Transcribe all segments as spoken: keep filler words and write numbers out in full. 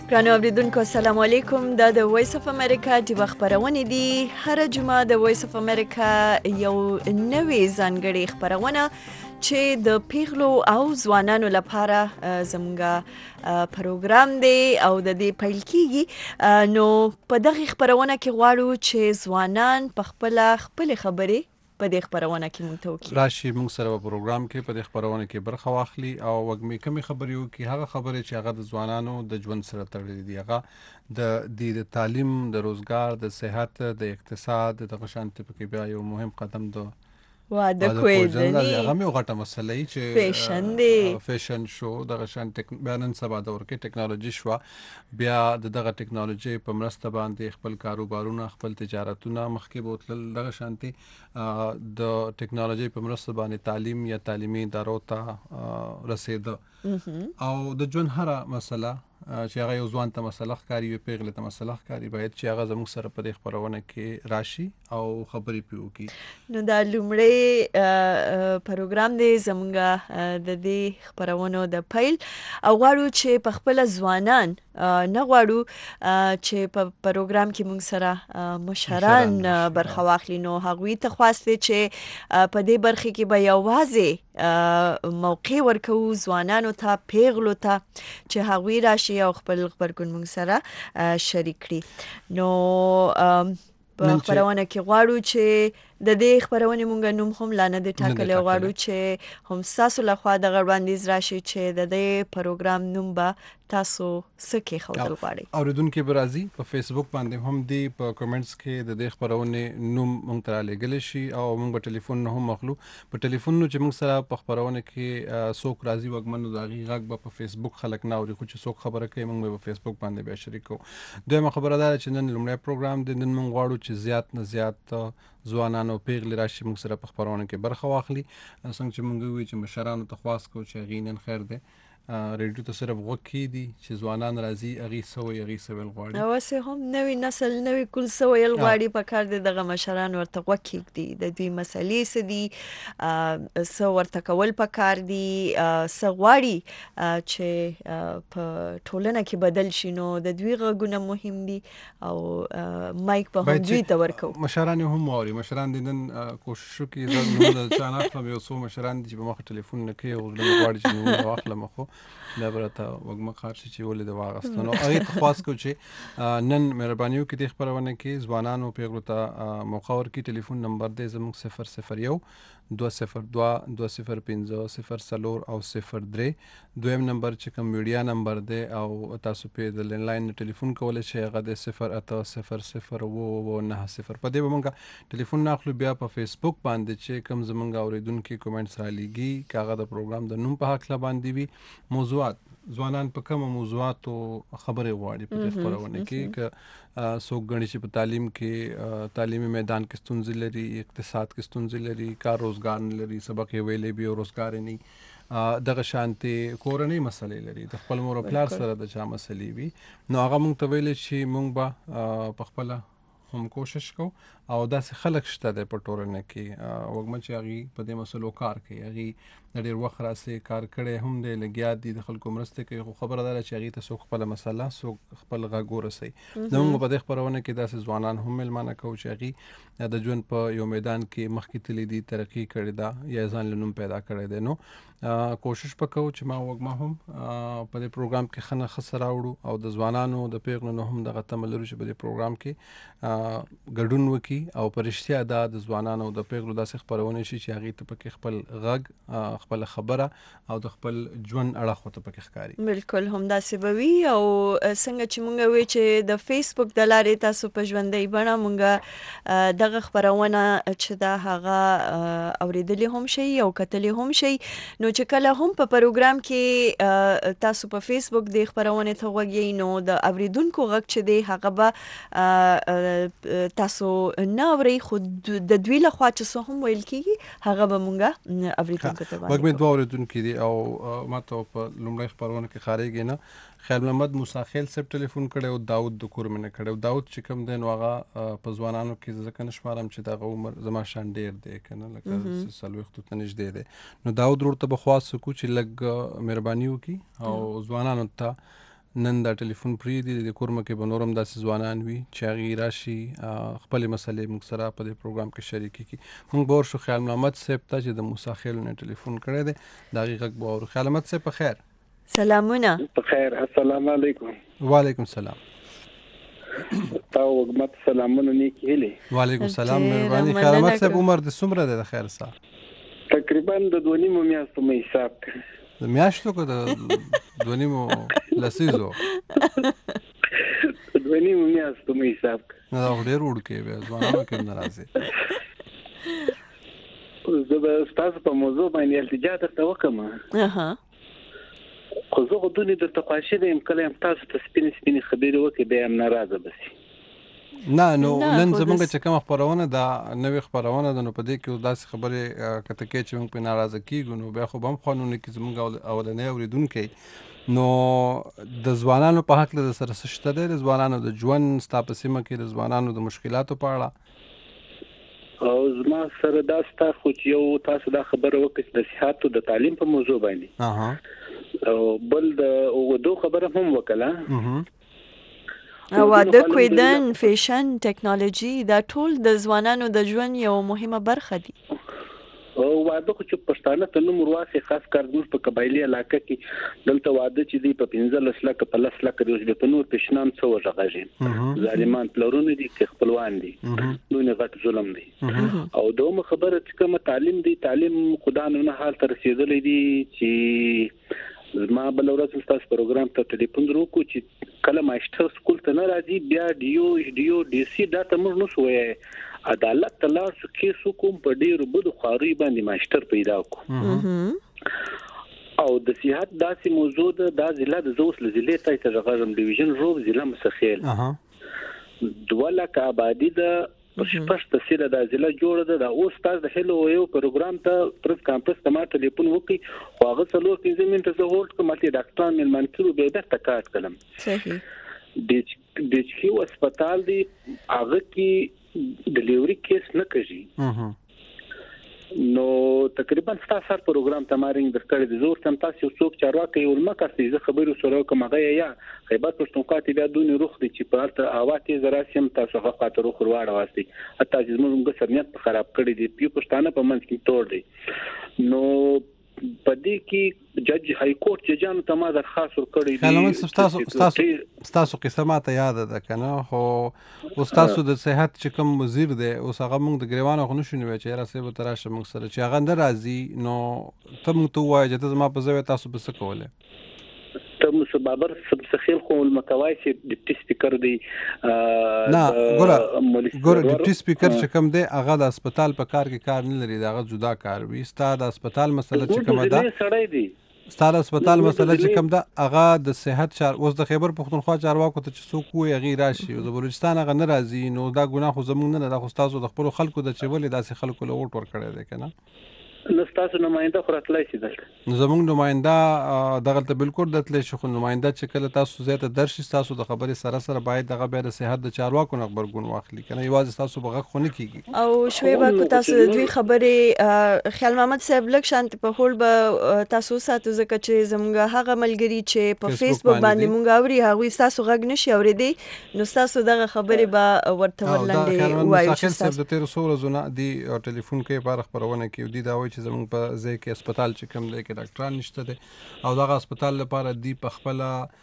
ګرانو اوریدونکو السلام علیکم. دا د وایس اف امریکا د خبرونه دي. هر جمعه د وایس اف امریکا یو نوې ځانګړې خبرونه چې د پیغلو او ځوانانو لپاره زموږه پروګرام دی او د دې پیل کیږي. نو په دغه خبرونه کې غواړو چې ځوانان په خپل خپل خبرې په دې خبرونه کې مونږ ته وکړي. راشي مونږ سره په پروګرام کې په دې خبرونه کې برخه واخلي او وګمې کمی خبرې وکړي، هغه خبرې چې هغه د ځوانانو د ژوند سره تړلې دي، هغه د د تعلیم، د روزګار، د صحت، د اقتصاد، د غشانت په کې بیا یو مهم قدم ده واده کویدنی. هغه مې غټه مسله ای چې فیشن دی، فیشن شو دغه شان بیانن سبا دور کې ټیکنالوژي شو، بیا دغه ټیکنالوژي په مرسته باندې خپل کاروبارونه، خپل تجارتونه مخکې بوتل، دغه شانتي د ټیکنالوژي په مرسته باندې تعلیم یا تعلیمي ادارو ته رسیدو او د ژوند هر مسله چې هغه یو ځوان ته مسله ښکاري، یو پیغله ته مسله ښکاري، باید چې هغه زموږ سره په دې خبرونه کې راشي او خبرې پې وکړي. نو دا لومړی پروګرام دی زموږ د دې خبرونو د پیل او غواړو چې په خپل ځوانان نه غواړو چې په پروګرام کې موږ سره مشران برخه واخلي. نو هغوی ته خواسته چې په دې برخه کې به یوازې موقع ورکو ځوانانو ته، پیغلو ته، چې هغوی راشي او خپل خبرګون موږ سره شریک کړي. نو په خبرونه کې غواړو چې د دې خبرونه مونږ نوم هم لا نه دی ټاکلی، غواړو چې هم تاسو له خوا دغه وړاندیز راشي چې د دې پروګرام نوم به تاسو څه کې ښودل غواړئ. اوریدونکي به راځي په فیسبوک باندې هم دی، په کمنټس کې د دې خبرونه نوم مونږ ته رالیږلی شي او مونږ به ټلیفون نه هم اخلو. په ټلیفون نو چې مونږ سره په خبرونه کې څوک راځي وګمنو د هغې غږ به په فیسبوک خلک نه اوري، خو چې څوک خبره کوي مونږ به په فیسبوک باندې بیا شریکو. دویمه خبره دا چې نن لومړی پروګرام دی، نن مونږ غواړو چې زیات نه زیات ځوانان او پیغلې راشي موږ سره په خبرونه کې برخه واخلي. څنګه چې مونږ وی چې مشرانو ته خواست کوو چې هغې نن خیر دی ریډیو ته صرف غوږ کېږدي چې ځوانان راځي، هغې څه وایي، هغې څه ویل غواړي. اوسې هم نوی نسل نوی کول څه ویل غواړي، په کار دی دغه مشران ورته غوږ کېږدي، د دوی مسلې څه دي، څه ورته کول په کار دي، څه غواړي چې په ټولنه کې بدل شي. نو د دوی غږونه مهم دي او مایک په هم دوی ته ورکو. مشران هم واوري، مشران دي نن کوشش وکړي زه نومونه د چا نه اخلم، یو څو مشران دي چې په مخه ټلیفون نه کوي او زړه مې غواړي چې نومونه واخلم، خو دا به راته وږمه کار شي چې ولې د واغسته. نو هغې ته خواست کوو چې نن مهرباني وکړي دې خپرونه کې ځوانانو پیغلو ته موقع ورکړي. ټلیفون نمبر دی زموږ صفر صفر یو دوه صفر دوه دوه صفر پنځه صفر څلور او صفر درې. دویم نمبر چې کوم میډیا نمبر دی او تاسو پې د لینلاین ټلیفون کولی شئ، هغه دی صفر اته صفر صفر اوه اوه نهه صفر. په دې به مونږ ټلیفون نه اخلو. بیا په فیسبوک باندې چې کوم زمونږ اوریدونکي کومنټس رالیږي، که هغه د پروګرام د نوم په هکله باندې وي، موضوعات ځوانان په کومو موضوعاتو خبرې غواړي په دې خپرونه کې، که څوک ګڼي چې په تعلیم کې تعلیمي میدان کې ستونزې لري، اقتصاد کې ستونزې لري، کار روزګار نه لري، سبق یې ویلی وي او روزګار یې نه، دغه شانتې کورنۍ مسلې لري، د خپل مور او پلار سره د چا مسلې وي، نو هغه مونږ ته ویلی چې مونږ به په خپله هم کوشش کوو او داسې خلک شته دی په ټولنه کې وګمه چې هغې په دې مسلو کار کوي، هغې د ډېر وخت راسې کار کړی هم دی، لګیا دي، د خلکو مرستې کوي، خو خبره دا ده چې هغې ته څوک خپله مسله، څوک خپل غږ ورسوي. زموږ په دې خپرونه کې داسې ځوانان هم میلمانه کوو چې هغې د ژوند په یو میدان کې مخکې تللي دي، ترقي کړې ده یا ځان له نوم پیدا کړی دی. نو کوشش به کوو چې ما وګمه هم په دې پروګرام کې ښه نه ښه څه راوړو او د ځوانانو د پیغلو نه هم دغه تمه لرو چې په دې پروګرام کې ګډون وکړي او په رښتیا دا د ځوانانو د پیغلو داسې خپرونې شي چې هغې ته پکې خپل غږ، خپل خبره او د خپل ژوند اړخ ورته پکې ښکاري. بالکل همداسې به وي. او څنګه چې مونږ وی چې د فیسبوک د لارې تاسو په ژوندۍ بڼه مونږ دغه خپرونه چې دا هغه اوریدلی هم شي او کتلی هم شي. نو چې کله هم په پروګرام کې تاسو په فیسبوک د خپرونې ته غوږی، نو د اوریدونکو غږ چې دی هغه به تاسو نه اورئ، خو د دوی لخوا چې څه هم ویل کېږي هغه به مونږ اوریدونکو ته باندې وګمې دوه اوریدونکي دي او ما ته په لومړی خپرونه کې خارېږي نه خیر محمد موسی خیل صاحب ټلیفون کړی او داود د کور مې نه کړی. داود چې کوم دی نو هغه په ځوانانو کې ځکه نه شمارم چې دغه عمر زما شان ډېر دی که نه، لکه څلوېښتو ته نږدې دی. نو داود ورته به خواست وکړو چې لږ مهرباني وکړي او ځوانانو ته نن دا ټلیفون پرېږدي د کور مکې به نور هم داسې ځوانان وي چې هغې راشي خپلې مسلې موږ سره په دې پروګرام کې شریکې کړي. موږ به ورشو خیال محمد صاحب ته چې د موسی خیل نه ټلیفون کړی دی، د هغې غږ به واورو. خیال محمد صاحب په خیر؟ سلامونه. په خیر. السلام علیکم. وعلیکم السلام. تا وګمت سلامونه نیکی هیلې. وعلیکم السلام. مهرباني. خیال محمد صاحب عمر د څومره دی د خیر سره؟ تقریبا د دوه نیمو میاشتو مې حساب کړ. د میاشتو که د دوه نیمو لسیزو؟ دوه نیمو میاشتو مې حساب کړ. نه دا خو ډېر وړوکی بیا ځوانانو کې هم نه راځي. زه به ستاسو په موضوع باندې التجا درته وکړم، خو زه خو دونې درته خواشي یم کله یم تاسو ته سپینې سپینې خبرې وکړې بیا یم ناراضه بسي. نه نو نن زمونږ چې کومه خپرونه ده نوې خپرونه ده، نو په دې کې داسې خبرې که ته کوې چې موږ پرې ناراضه کېږو نو بیا خو به هم قانون کې زمونږ اولنی اورېدونکی. نو د ځوانانو په هکله د سره څه شته دی؟ د ځوانانو د ژوند ستا په سیمه کې د ځوانانو د مشکلاتو په اړه؟ او زما سره دا ستا خو چې یو تاسو دا خبره وکړئ چې د صحت او د تعلیم په موضوع باندې، او بل د اردو خبره هم وکړه. واده کویدن، فیشن، ټیکنالوژي دا ټول د ځوانانو د ژوند یو مهمه برخه دي. او واده خو چې پښتانه ته نوم ورواخي، خاص کار زموږ په قبایلي علاقه کې دلته واده چې دی په پنځلس لکه په لس لکه دی، اوس په نور پیشنان څه وغږېږي. ظالمان پلرونه دي که خپلوان دي، دونه غټ ظلم دی. او دومره خبره چې کومه تعلیم دی، تعلیم خدا نه حال ته رسېدلی دی چې زما بل ورځ تاسو پروګرام ته ټلیفون وکړو چې کله ماشټر سکول ته نه راځي بیا ډیو ډیو ډي سي دا ته موږ نو سوې عدالت ته لاړ شو کیس کوم په ډیرو بدو خواري باندې ماشټر پیدا کو. او د صحت داسې موضوع ده، دا ضلع د زوس لزلې ته ته غږم ډیویژن روب ضلع مسخیل دوه لکه آبادی ده، پښپښ تسیره د ضلع جوړه ده. دا اوس تاسو د هلو یو پروګرام ته پرس کانفرنس ته ما ټلیفون وکړي، خو هغه څلور پنځه منټه زه هولډ کوم چې ډاکټر ملمن کړو به درته کاټ کړم. صحیح. د د چیو هسپتال دی هغه کې ډیلیوري کیس نه کوي. نو تقریبا تاسو هر پروګرام ته مارینګ درکړی د زور تم تاسو څوک چارواکي ولما کاسي زه خبرو سره کوم هغه یا خیبر پښتونخوا ته بیا دونې روخ دي چې په هرته اواته زراسیم تاسو هغه خاطر خو ورواړه واسي حتی چې موږ سرنیت خراب کړی دي پیو پښتانه په منځ کې توړ دي. نو پدې کې جج های کورټ ججانو ته ما درخواست ورکړی دی. کله تاسو تاسو تاسو قصه ماته یاد ده کنه، خو استاد د صحت چې کوم وزیر دی اوس هغه موږ د ګریوانو خو نشو نیو چې راځي به تراشه موږ سره چې هغه نه راځي، نو ته موږ ته وایي چې زما په ځای تاسو به څه کوله؟ ته مصبابر سبسخیل خو المتوای چې ډیپټي سپیکر دی. نه ګوره ګوره ډیپټي سپیکر چې کوم دی هغه د هسپتال په کار کې کار نه لري، دا هغه جدا کار وي. ستا د هسپتال مسله چې کومه ده سړی دی، ستا د هسپتال مسله چې کوم ده هغه د صحت چار اوس د خیبر پښتونخوا چارواکو ته چې څوک وي هغه راشي او د بلوچستان هغه نه راځي، نو دا ګناه خو زموږ نه ده، خو تاسو د خپل خلکو د چولې داسې خلکو له ووټ ورکړی دی کنه. نو تاسو نماینده خو راتلای شي دلته؟ نو زموږ نماینده دغه ته بالکل دتلی شي، خو نماینده چې کله تاسو زیاته درشي تاسو د خبرې سره سره باید دغه بیا د صحت د چارواکو نه خبرګون واخلي کنه، یوازې تاسو به غږ خو نه کیږي. او شویبا کو تاسو د دوی خبرې خیال محمد صاحب لک شانت په هول به تاسو ساتو ځکه چې زموږ هغه ملګری چې په فیسبوک باندې مونږ اوري هغه تاسو غږ نشي اوریدي، نو تاسو دغه خبرې به ورته ورلاندې وایي چې تاسو د تیر سوله زونه دی ټلیفون کې بار خبرونه کې دی دا وایي چې زموږ په ځای کې هسپتال چې کوم دی کې ډاکټران نشته دي او دغه هسپتال لپاره دی په خپل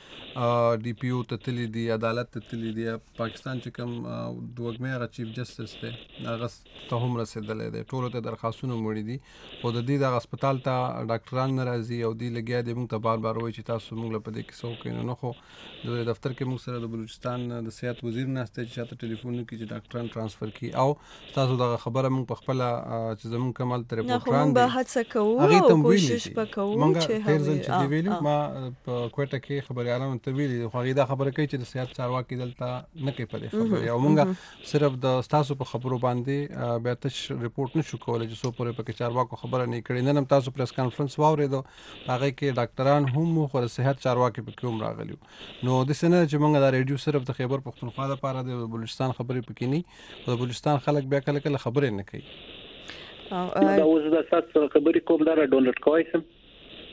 ډي پی او ته تللی دی، عدالت ته تللی دی. پاکستان چې کوم دوګمه هغه چیف جسټس دی هغه ته هم رسیدلی دی، ټولو ته درخواستونه مړي دي، خو د دې د هسپتال ته ډاکټران نه راځي او دی لګیا دی موږ ته بار بار وایي چې تاسو موږ په دې کې څه وکړئ. نو خو د دفتر کې موږ سره د بلوچستان د صحت وزیر ناسته چې چاته ټلیفون وکړي چې ډاکټران ترانسفر کړي او تاسو دغه خبره موږ په خپل چې زموږ کمال تر ریپورټران دي هڅه کوو او کوشش وکړو چې هغه ځل چې ویلو ما په کوټه کې خبريالانو ته ویلي خو هغه دا خبره کوي چې د صحت چارواکي دلته نه کوي په دې خبره، او موږ صرف د تاسو په خبرو باندې بیا تاسو ریپورت نشو کولای چې څو پورې پکې چارواکو خبره نه کړي. نن هم تاسو پریس کانفرنس واوریدو هغه کې ډاکټران هم خو د صحت چارواکي په کوم راغلیو، نو د سینه چې موږ دا ریډیو صرف د خیبر پښتونخوا لپاره د بلوچستان خبرې پکې نه، د بلوچستان خلک بیا کله کله خبرې نه کوي. دا اوس د تاسو خبرې کوم دا ډاونلوډ کوئ سم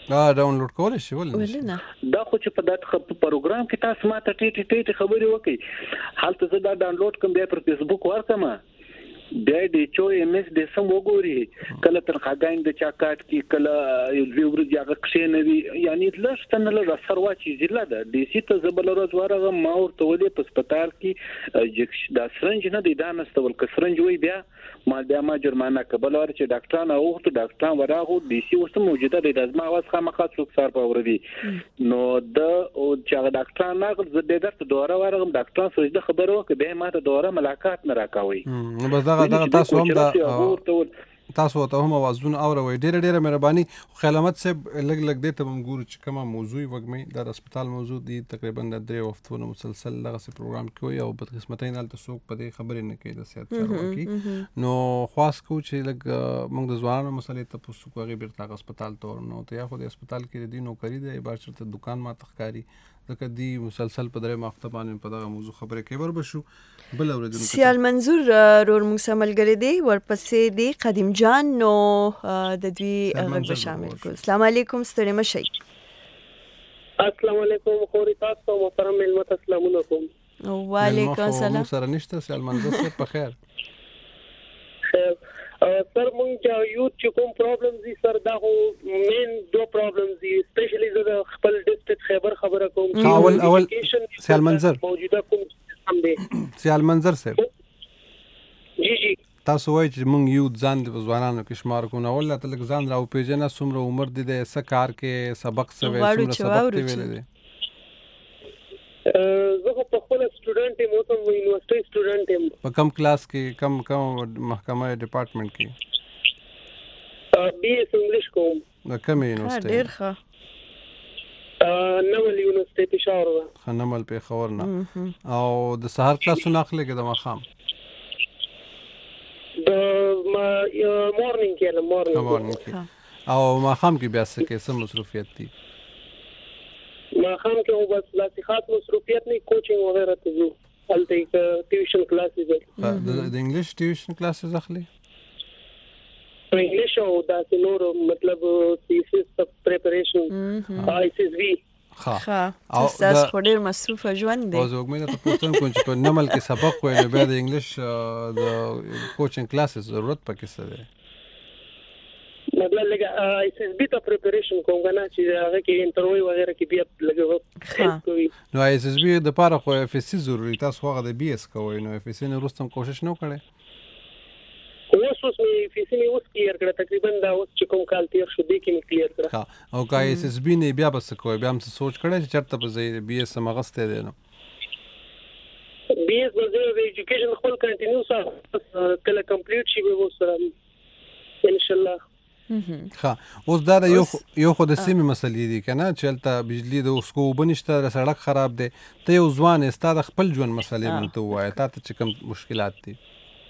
دا ډاونلوډ کولای شي ولې نه دا خو چې په دغه پروګرام کې تاسو ماته ټیټ ټیټ خبرې وکړي حالت زه دا ډاونلوډ کوم بیا پر فیسبوک ورکم بیا د چو ایم اس د سم وګوري کله تر خاګاین د چا کاټ کې کله یو وی ورځ هغه کښې نه وي یعنی لښتنه له اثر واچي ضلع ده د سي ته زبل ورځ ورغه ما ورته ولې په سپټال کې د سرنج نه دی دا نستول ک سرنج وي بیا ما بیا ما جرمانه قبل ور چې ډاکټران او ته ډاکټران وراغو د سي اوس موجوده دی د ازما واس خامخا څوک سار په وردی نو د او چې ډاکټران ناغل زه د درته دوره ورغم ډاکټران سوچ د خبرو کې به ما ته دوره ملاقات نه راکاوي نو بس دا دا تاسو هم دا تاسو ته هم اوازونه اوروي ډېر ډېر مهرباني خیالمت صاحب لګ لګ دې ته موږ چې کومه موضوع وګمې د هسپتال موضوع دی تقریبا د درې وختونو مسلسل دغه سي پروګرام کوي او بد قسمتۍ نه تاسو په دې خبرې نه کوي د صحت چارواکي نو خاص کو چې لګ موږ د ځوانانو مسلې ته پوښتنه کوي بیرته هسپتال ته ورنو ته یا خو د هسپتال کې د دې نوکری دی بار ته دکان ما تخکاری ځکه دی مسلسل په درې مافته باندې په دغه موضوع خبرې کوي ور بشو بل اوریدونکو سیال منظور رور موږ سملګری دی ورپسې دی قدیم جان نو د دوی غږ شامل کو السلام علیکم ستړي مشي السلام علیکم خوري تاسو محترم ملمت السلام علیکم وعلیکم السلام سره نشته سیال منظور صاحب په خیر سر مونږ چې یو چې کوم پرابلمز دي سر دا هو مین دو پرابلمز دي سپیشلی زه خپل ډیسټریکټ خیبر خبره کوم اول اول سیال منظر موجوده کوم هم دي سیال منظر صاحب جی جی تاسو وایئ چې مونږ یو ځان د ځوانانو کې شمار کوو نو ول ته لږ ځان راو پیژنه څومره عمر دي د څه کار کې سبق څه وایي څومره سبق دی ویل دي زه په خپل سټوډنټ یم اوس هم یونیورسيټي سټوډنټ یم په کم کلاس کې کم کم محکمه ډپارټمنټ کې بي اس انګلیش کوم د کومه یونیورسيټي ډېر ښه نمل یونیورسيټي پېښور و خنمل پېښور نه او د سهار کلاسونه اخلي کې د مخام د مورنینګ کې له مورنینګ او مخام کې بیا څه کې څه مصروفیت دي ما خام کې او بس لاسخات مصروفیت نه کوچینګ وغیرہ ته ځو هلته کې ټیوشن کلاسز دي د انګلیش ټیوشن کلاسز اخلي انګلیش او دا نور مطلب تھیسس پریپریشن آی سی اس وی ها او تاسو خو ډیر مصروف ژوند دی او زه وګورم ته پوښتنه کوم چې په نمل کې سبق وایي به د انګلیش د کوچینګ کلاسز ضرورت پکې څه دی مطلب لګا آی سی اس بي ته پریپریشن کوم غواړم چې هغه کې انټرویو وغیرہ کې بیا لګو کوي نو آی سی اس بي د پاره خو اف اس سی ضروري تاسو هغه د بي اس کوی نو اف اس سی نه رستم کوشش نه کړي اوس اوس می اف اس سی می اوس کلیر کړه تقریبا دا اوس چې کوم کال تیر شو دی کې می کلیر کړه ها او کای اس اس بي نه بیا بس کوی بیا هم سوچ کړی چې چرته په ځای بي اس مغسته دی نو بي اس د ایجوکیشن خپل کنټینیو سره کله کمپلیټ شي به وسره ان شاء الله ها اوس دا یو یو خو د سیمې مسلې دي کنه چې الته بجلی د اوس کو بنشته سړک خراب دی ته یو ځوان استاد خپل ژوند مسلې مونته وایي تا ته چې کوم مشکلات دي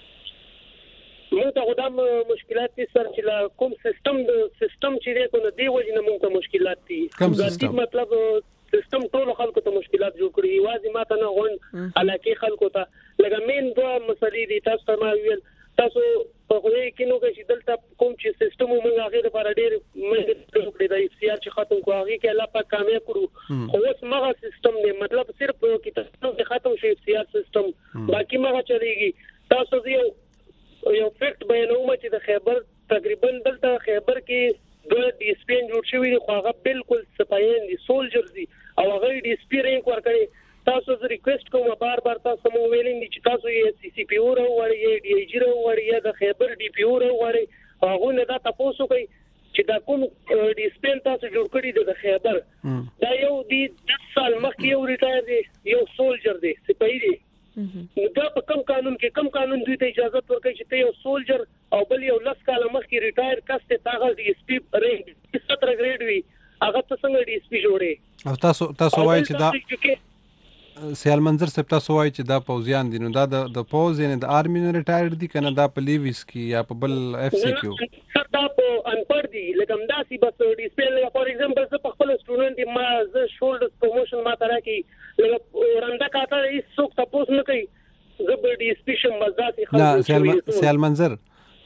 مونږ ته غوډم مشکلات دي سر چې کوم سیستم د سیستم چې دی کو دی وجه نه مونږ ته مشکلات دي کوم سیستم مطلب سیستم ټول خلکو ته مشکلات جوړ کړی واځي ماته نه غون علاقه خلکو ته لکه مين دوه مسلې دي تاسو ما ویل تاسو په خوې کې نو کې دلته کوم چې سیستم موږ هغه لپاره ډېر مهمه کړی دی چې چې ختم کو هغه کې الله پاک کامیاب کړو خو اوس مغه سیستم نه مطلب صرف کې ختم شي سیاست سیستم باقي مغه چلیږي تاسو یو یو فیکټ بیانوم چې د خیبر تقریبا دلته خیبر کې د ډي اس پی جوړ شوی خو هغه بالکل سپاین دي سولجرز دي او هغه ډي اس پی رینک ورکړي تاسو زه ریکوست کوم بار بار تاسو مو ویلین چې تاسو یې سی سی پی او راوړی یې ډي ای جی راوړی یا د خیبر ډي پی او راوړی هغه نه دا تاسو کوي چې دا کوم ډي اس پی تاسو جوړ کړی د خیبر دا یو دی دس سال مخکې یو ریټایر دی یو سولجر دی سپای دی دا په کوم قانون کې کوم قانون دوی ته اجازه ورکړي چې ته یو سولجر او بل یو لس کال مخکې ریټایر کس ته تاغه ډي اس پی رینک ستر ګریډ وی هغه څنګه ډي اس پی جوړي او تاسو تاسو وایي چې دا سیال منظر صاحب تاسو وایي چې دا پوزیان دي نو دا د پوز یعنی د آرمی نه ریټایر دي کنه دا په لیویس کې یا په بل اف سی کیو دا په انپړ دي لکه همداسي بس ډیسپل فور ایگزامپل زه په خپل سټوډنټ ما زه شولډر پروموشن ما ترا کې لکه رنده کاته هیڅ څوک تاسو نه کوي زه به ډیسپیشن مزداسي خلک نه سیال منظر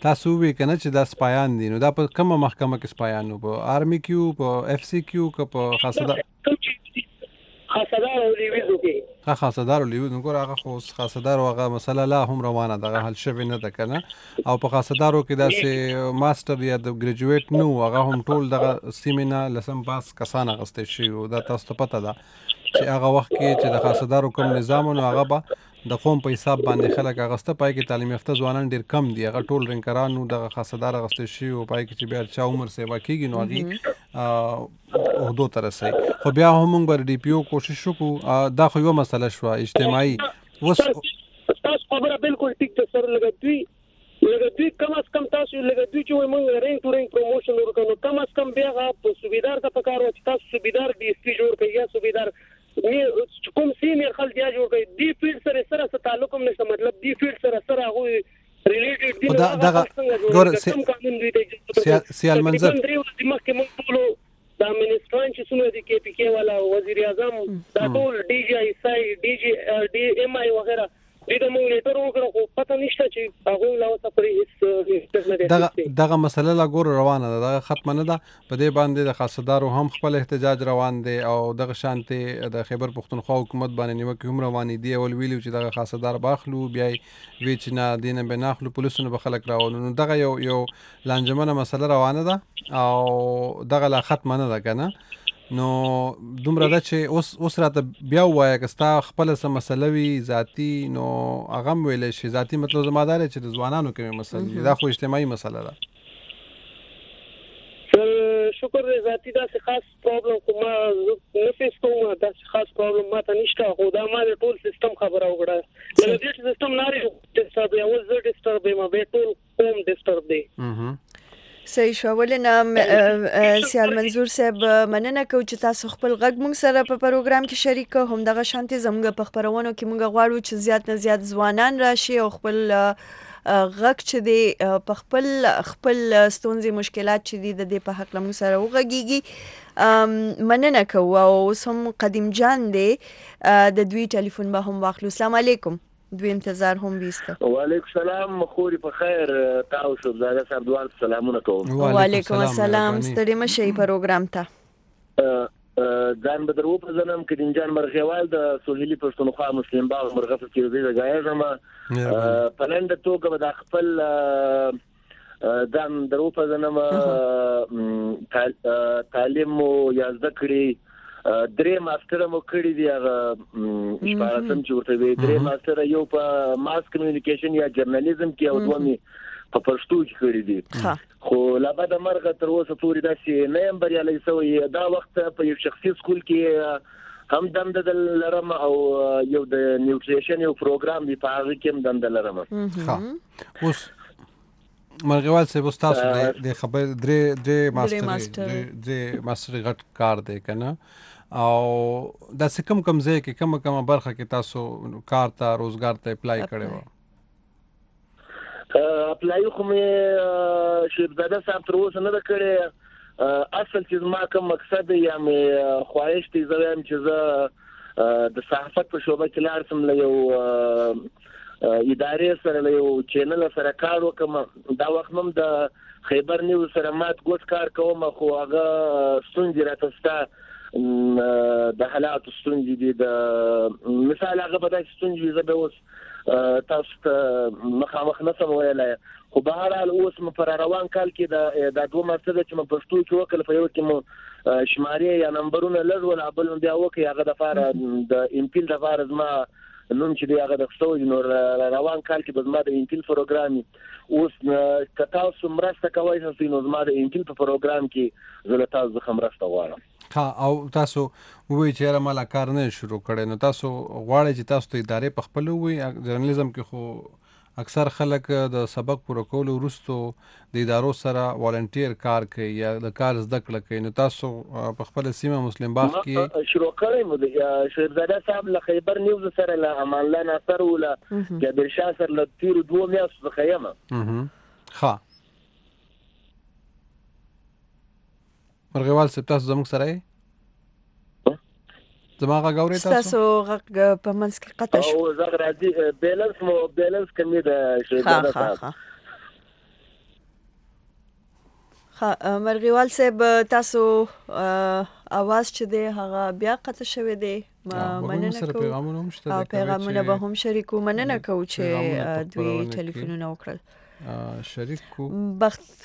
تاسو وی کنه چې دا سپایان دي، نو دا په کومه محکمه کې سپایان نو په آرمی کیو، په اف سی کیو، که په خاصه خاصدار او لیویزو کې ها خاصدار او لیویزو نو هغه خو خاصدار او هغه مسله لا هم روانه ده، حل شوی نه ده کنه. او په خاصدارو کې داسې ماستر یا د ګریجویټ نو هغه هم ټول دغه سیمینه لسم پاس کسان غستې شي، او دا تاسو ته پته ده چې هغه وخت کې چې د خاصدارو کوم نظام نو هغه به د قوم په حساب باندې خلک اغسته، پای کې تعلیم یافته ځوانان ډیر کم دي، هغه ټول رنکرانو د خاصدار اغسته شي، او پای کې چې بیا چا عمر سیوا کیږي نو هغه عہدو تر رسي. خو بیا هم موږ بر ډي پی او کوشش وکړو، دا خو یو مسله شو اجتماعي. وس تاسو خبره بالکل ټیک ته سره لګوي لګوي کم از کم تاسو لګوي چې موږ رینګ ټو رینګ پروموشن ورکړو، کم از کم بیا په سوبیدار ته پکارو چې تاسو سوبیدار ډي اس پی جوړ کړئ یا سوبیدار کوم سینیر خلک یا جوړ کړي. دی فیلډ سره سره څه تعلق هم نشته، مطلب دی فیلډ سره سره هغه ریلیټډ دي. دا دغه ګور قانون دی سیال منظر مخکې موږ ټول دا منسټران چې څونه دي کې پی کې والا وزیر اعظم دا ټول ډي جی آی سای ډي جی ډي ایم آی وغیرہ دې د موږ لیټر وکړو، خو پته نشته چې هغه لا اوسه پرې دغه دغه مسله لا ګور روانه ده، دغه ختم نه ده. په دې باندې د خاصدارو هم خپل احتجاج روان دي، او دغه شانته د خیبر پختونخوا حکومت باندې نیوکه هم روانې دي. اول ویلو چې دغه خاصدار باخلو، بیا وی چې نه دینه به ناخلو، پولیسونو به خلک راوړو. نو دغه یو یو لانجمنه مسله روانه ده، او دغه لا ختم نه ده کنه. نو دومره ده چې اوس اوس راته بیا وایه که ستا خپله څه مسله وي ذاتي، نو هغه هم ویلی شي. ذاتي مطلب زما دا دی چې د ځوانانو کومې مسلې دي، دا خو اجتماعي مسله ده. شکر دی، ذاتي داسې خاص پرابلم خو ما نه فیس کوم، داسې خاص پرابلم ما ته نشته. خو دا ما د ټول سیستم خبره وکړه، د دې سیستم ناري ډسټرب دی، اول زه ډسټرب یم، بیا ټول قوم ډسټرب دی. صحیح شو. ولې سیال منظور صاحب مننه کوو چې تاسو خپل غږ موږ سره په پروګرام کې شریک کړو. همدغه شانتي زموږ په خبرونو کې موږ غواړو چې زیات نه زیات ځوانان راشي او خپل غږ چې دی په خپل خپل ستونزې مشکلات چې دي د دې په حق موږ سره وغږیږي. مننه کوو. او اوس هم قدیم جان دی، د دوی ټلیفون به هم واخلو. السلام علیکم. دوی انتظار هم ویسته. وعلیکم السلام، خوري په خیر. تاسو زړه سره دوه سلامونه کوم. وعلیکم السلام، ستړي مشي پروګرام ته ځان بدرو په ځنم کې دینجان مرغیوال د سهیلی پښتونخوا مسلم باغ مرغه کې دی غایزمه پلند توګه د خپل ځان درو په ځنم تعلیم یا ذکرې درې ماستر مو کړی دی، هغه شپارسم چې ورته وی درې ماستر یو په ماس کمیونیکیشن یا جرنالیزم کې او دومي په پښتو کې کړی دي. خو لا بعد مرغه تر اوسه پورې داسې نه یم بریالي سوی. دا وخت په یو شخصي سکول کې هم دند د لرم او یو د نیوټریشن یو پروګرام دی، په هغه کې هم دند لرم. ها اوس مرغوال صاحب تاسو د خبر درې درې ماستر درې ماستر غټ کار دی کنه، او دا کوم کوم ځای کې کوم کوم برخه کې تاسو کار ته روزګار ته اپلای کړی و؟ اپلای خو مې شیبزاده صاحب تر اوسه نه ده کړې. اصل چې ما کوم مقصد یا مې خواهش دی زه وایم چې زه د صحافت په شعبه کې لاړ سم، له یو ادارې سره له یو چینل سره کار وکم. دا وخت هم د خیبر نیوز سره مات ګوت کار کوم، خو هغه ستونزې راته ستا د حالات ستونزې دي. د مثال هغه به داسې ستونزې زه به اوس تاسو ته مخامخ نه سم ویلی، خو به هر حال اوس م پر روان کال کې دا دوه مقصده چې م پښتو کې وکړل، په یو کې م شمارې یا نمبرونه لږ ول، بل بیا وکړي هغه دپاره د امپیل دپاره زما نوم چې دی هغه د خصوصي نو روان کال کې به زما د امپیل پروګرام اوس که تاسو مرسته کوئ نو زما د امپیل په پروګرام کې زه له تاسو څخه مرسته غواړم. ها او تاسو وایي چې را مالا کار نه شروع کړی، نو تاسو غواړئ چې تاسو ته ادارې په خپل وایي. جرنالیزم کې خو اکثر خلک د سبق پوره کولو وروسته د ادارو سره والنټیر کار کوي یا د کار زده کړه کوي. نو تاسو په خپل سیمه مسلم باغ کې شروع کړی مو د شیرزاده صاحب له خیبر نیوز سره له امان الله ناصر ولا جابر شاه سره له تیر دوه میاشتو څخه یم. ها مرغوال صاحب تاسو زموږ سره یې زما غږ اورئ؟ تاسو غږ په منځ کې قطع شو. او زه راځي بیلنس مو بیلنس کمی د شیرزاده صاحب. ها مرغیوال صاحب تاسو اواز چې دی هغه بیا قطع شوی دی مننه کوم پیغامونه هم شته او پیغامونه به هم شریکو مننه کوم چې دوی ټلیفونونه وکړل شریکو بخت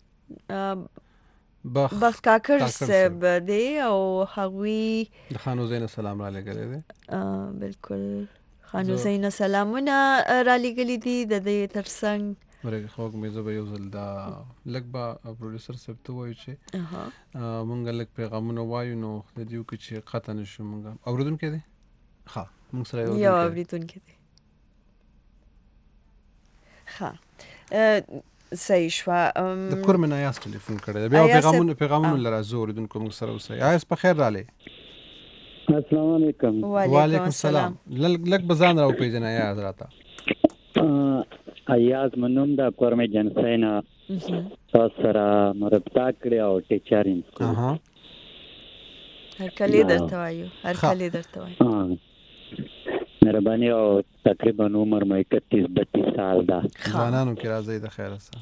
بخت کاکر صاحب دی او هغوی د خانو زین سلام را لګلې دی بالکل خانو زین سلامونه را لګلې دي د دې ترڅنګ مرګ خوګ مې زه به یو ځل دا لګ با پروډوسر صاحب ته وایو چې مونږ لګ پیغامونه وایو نو د دې کې چې قطع نشو مونږ اوریدونکو دی ها مونږ سره یو اوریدونکو دی ها صحیح شو د کورمن آیاس ټلیفون کړی بیا پیغامونه پیغامونه لرا زور اوریدونکو مونږ سره اوسه آیاس په خیر رااله السلام علیکم وعلیکم السلام لګ بزان راو پیژنه آیاس راته ایاز منوم دا کورمه جنسینا سره مربطه کړی او ټیچر ان سکول اها هر کله درته وایو هر کله درته وایو مهرباني او تقریبا عمر مې اکتیس بتیس سال دا ځوانانو کې راځي د خیر سره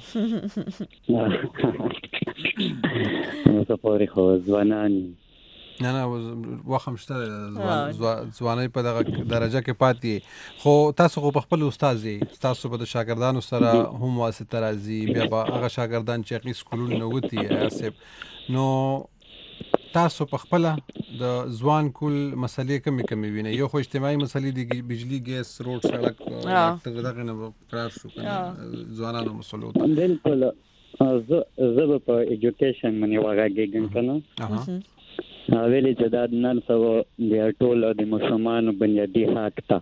نو څه پورې خو ځوانان نه نه وخم شته ځواني په دغه درجه کې پاتې خو تاسو خو په خپل استاد یې تاسو په شاګردانو سره هم واسطه راځي بیا به هغه شاګردان چې هغه سکولونو نه وتی اسب نو تاسو په خپل د ځوان کول مسلې کمی کمی ویني یو خو اجتماعي مسلې دي بجلی ګیس روډ سړک دغه نه قرار شو کنه ځوانانو مسلو ته بالکل زه په ایجوکیشن باندې وغږیږم کنه ویلې چې دا نن څو د ټول د مسلمانانو بنیادی حق ته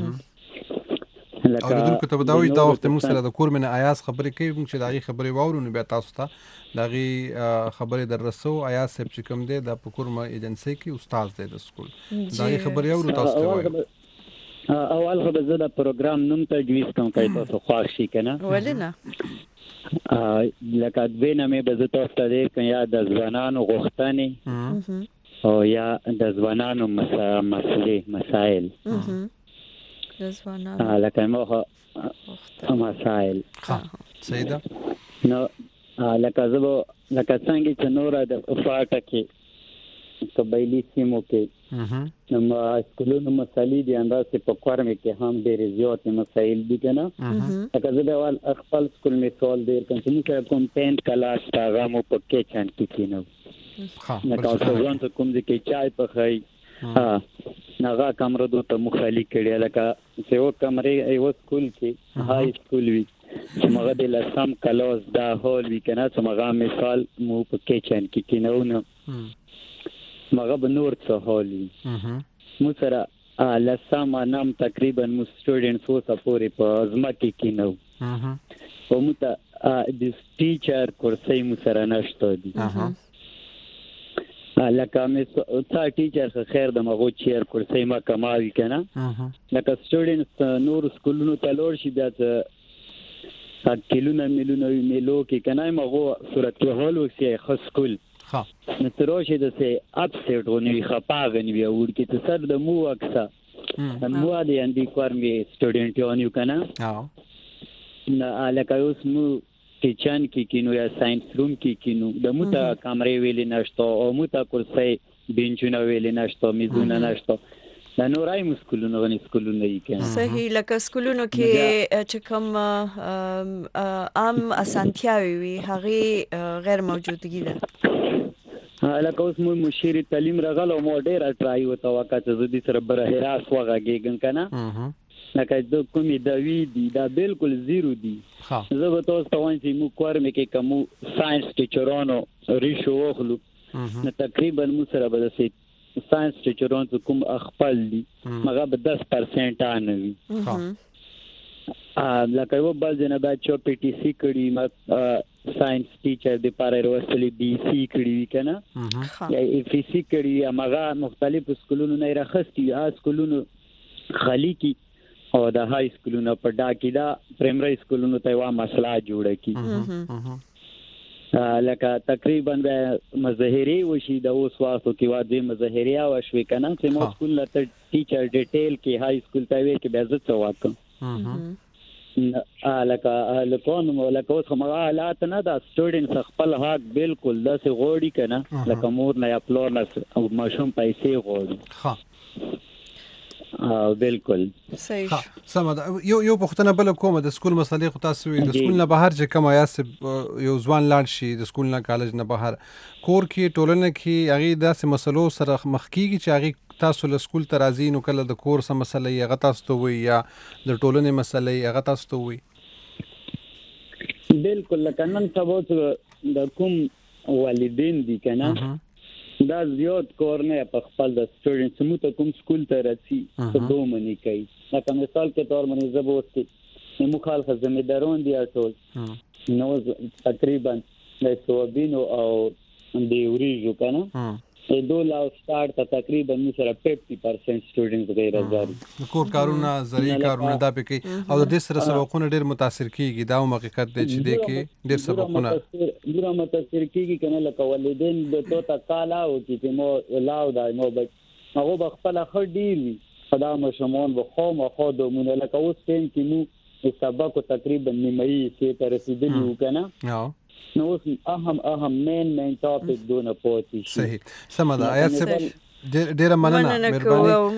لکه اوریدونکو ته بداوي دا وخت موږ سره د کورمن آیاس خبرې کوي موږ چې داغي خبرې واورو نو بیا تاسو ته داغي خبرې دررسو آیاس سب چې کوم دی د کورمه ایجنسی کې استاد دی د سکول داغي خبرې اورو تاسو ته وایو اول خو به زه د پروګرام نوم تجویز کوم کای تاسو خوښ شي کنه ولنه لکه دوینه مې به زه تاسو ته د یا د ځوانانو غوښتنې او یا د ځوانانو مسلې مسائل د ځوانانو لکه مو مسائل ها صحیح ده نو لکه زه لکه څنګه چې نور د فاټه کې قبایلی سیمو کې نو سکولونو مسالې دي انداسې په کورمه کې هم ډېرې زیاتې مسایل دي کنه لکه زه د اول خپل سکول می سوال ډېر کوم چې کوم پینټ کلاس هغه مو په کې چان کې کینو ها نو ځوان ته کوم دي کې چای په خای ها نغه کمره دوته مخالي کړي لکه چې و کمرې یو سکول کې هاي سکول وی چې مغه د لسم کلاس دا هول وی کنه چې مغه مثال مو په کې چان کې کینو نو مغه بنور څه هول وی مو سره لسم نام تقریبا مو سټوډنټس وو سپورې په ازما کې کینو او مو ته د ټیچر کورسې مو سره نشته دي لکه مې څا ټیچر خیر د مغو چیر کورسې ما کماوي کنه لکه سټوډنټس نور سکولونو ته لور شي بیا څه کلونه ملونه ملو کې کنه مغو صورت هول وسی خاص سکول ها نو تروشه د سه اپسټ ونی خپاغن بیا ور کې ته سر د مو اکسا مو د اندی کورمي سټوډنټ یو کنه ها نه لکه اوس مو کچن کې کینو یا ساينس روم کې کینو د موته کمرې ویلې نشته او موته کورسې بنچونه ویلې نشته میزونه نشته دا نورای مسکولونو غني سکولونه یې کنه صحیح لکه سکولونو کې چې کوم عام اسانتیاوي وي هغه غیر موجودګي ده لکه اوس مو مشیر تعلیم راغله مو ډیر ټرای وته وکړه چې د سره بره هراس وغږیږم کنه لکه د کومې د وی دی دا بالکل زیرو دی زه به تاسو ته وایم چې مو کورمه کې کوم ساينس ټیچرانو ریشو وخلو نو تقریبا مو سره به د ساينس ټیچرانو کوم خپل دي مګر به دس پرسنټ ان وي ا لکه یو بل جنا دا چې پی ټی سی کړي ما ساينس ټیچر د پاره وروستلې بي سی کړي کنه یا اف سی کړي مګر مختلف سکولونو نه راخستي یا سکولونو خالی کی او د های سکولونو په ډاکی دا پرایمری سکولونو ته وا مسله جوړه کی لکه تقریبا به مظاهری وشي د اوس واسو کې واده مظاهری او شوي کنه چې مو سکول ته ټیچر ډیټیل کې های سکول ته وی کې به زه څه واکم لکه لکون لکه اوس هم حالات نه دا سټوډنټس خپل حق بالکل داسې غوړي کنه لکه مور نه یا پلور نه ماشوم پیسې غوړي ها بالکل صحیح سم دا یو یو پختنه بل کومه د سکول مسلې خو تاسو د سکول نه بهر چې کوم آیاس یو ځوان لاړ شي د سکول نه کالج نه بهر کور کې ټولنه کې هغه داسې مسلو سره مخ کیږي چې هغه تاسو له سکول ته راځي نو کله د کور سم مسلې هغه تاسو ته وي یا د ټولنې مسلې هغه تاسو ته وي بالکل لکه نن سبا د کوم والدین دي کنه دا زیات کور نه په خپل د سټوډنټس مو ته کوم سکول ته راځي څه دوه منی کوي لکه مثال کې تور منی زبو چې مخالفه ځمېدارون دي ټول نو تقریبا د سوابینو او د وریجو کنه دو لاو سٹارټ ته تقریبا نشره پنځه پرسنټ سټوډنټس غیر ازاري کور کارونه زری کارونه دا پکې او د دې سره سبقونه ډیر متاثر کیږي دا حقیقت دی چې د کې ډیر سبقونه ډیر متاثر کیږي کنه لکه والدین د تو تا کالا او چې مو لاو دا مو بچ هغه خپل خړ ډیر وي خدا مشمون به خو مو خو د مونږ لکه اوس ټیم کې مو سبق تقریبا نیمایي کې تر رسیدلی وکنه نو اهم اهم مین مین ټاپک دونه پوهې صحیح سمدا آیا څه ډیر مننه مهرباني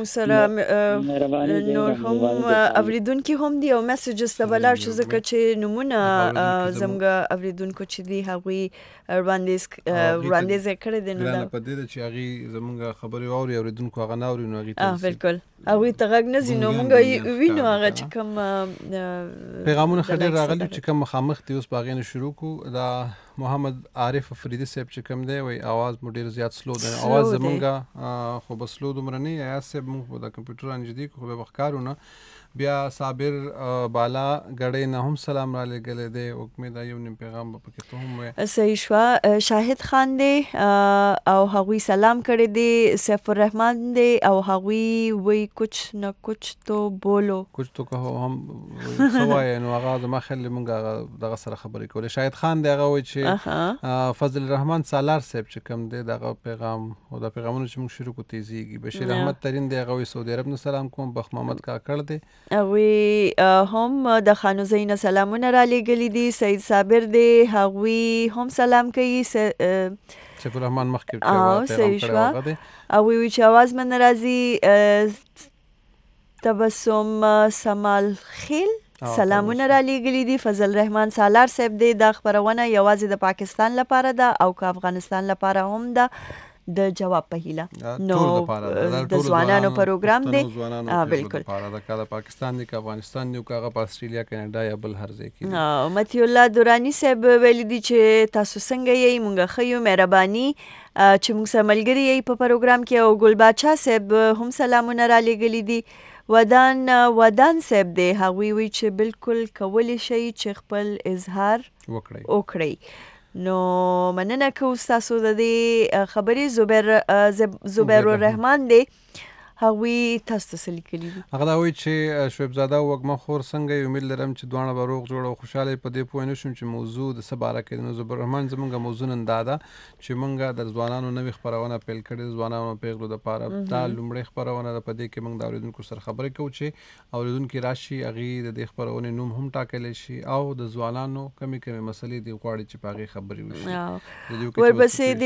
سره نور هم اوریدونکو هم دی او میسجز ته بلار شو ځکه چې نمونه زمګه اوریدونکو چې دی هغوی وړاندیز وړاندیز کړی دی نو دا په دې چې هغه زمونږ خبري اوري اوریدونکو هغه نه اوري نو هغه اه بالکل هغوی ته غږ نه زینو مونږ وینو هغه چې کوم پیغامونه خلک راغلي چې کوم مخامخ دی اوس باغینه شروع کو دا محمد عارف افریدی صاحب چې کوم دی وای आवाज مو ډیر زیات سلو دی आवाज زمونږه خو بسلو دومره نه یا سب مو د کمپیوټر انجدي خو به وختکارونه بیا صابر بالا غړې نه هم سلام را لګل دی او امید یو نیم پیغام په کې ته هم صحیح شو شاهد خان دی او هغوی سلام کړی دی سیف الرحمن دی او هغوی وای کچھ نه کچھ تو بولو کچھ تو کہو هم سوای نو هغه ما خل مونږه دغه سره خبرې کولې شاهد خان دی هغه وای چې فضل الرحمن سالار صاحب چې کوم دی دغه پیغام او د پیغامونو چې موږ شروع کو تیزیږي بشیر احمد ترین دی هغه سعودي عرب نه سلام کوم بخ محمد کاکړ دی هغوی هم د خانو زینه سلامونه را لېږلي دي سید صابر دی هغوی هم سلام کوي سیف الرحمن مخکې پیغام کړی هغه دی هغوی وایي چې اواز من راځي تبسم سمال خیل سلامونه را لېږلي دي فضل رحمان سالار صاحب دی دا خپرونه یوازې د پاکستان لپاره ده او که افغانستان لپاره هم ده د جواب په هیله نو د ځوانانو پروګرام دی بالکل د پاکستان دی که افغانستان دی که هغه په استرالیا کینیډا یا بل هر ځای کې متی الله دورانی صاحب ویلي دي چې تاسو څنګه یې مونږ ښه یو مهرباني چې مونږ سره ملګري یې په پروګرام کې او ګل باچا صاحب هم سلامونه را لېږلي دي ودان ودان صاحب دی هغوی وی چې بالکل کولی شي چې خپل اظهار وکړي وکړي نو مننه کوم تاسو د دې خبرې زبیر زبیر الرحمن دی هغوی تاسو ته لیکلي دي هغه دا وایي چې شعیب زاده او وګمه خور څنګه امید لرم چې دوانه به روغ جوړ او خوشاله په دې پوه نه شم چې موضوع د څه باره کې نو زبیر الرحمن زمونږ موضوع نن دا ده چې مونږ د ځوانانو نوې خپرونه پیل کړې ځوانانو پیغلو د پاره دا لومړی خپرونه ده په دې کې مونږ د اوریدونکو سره خبرې کوو چې اوریدونکو راشي هغه د دې خپرونې نوم هم ټاکلی شي او د ځوانانو کمی کمی مسلې دی غواړي چې پاغي خبرې وشي ورپسې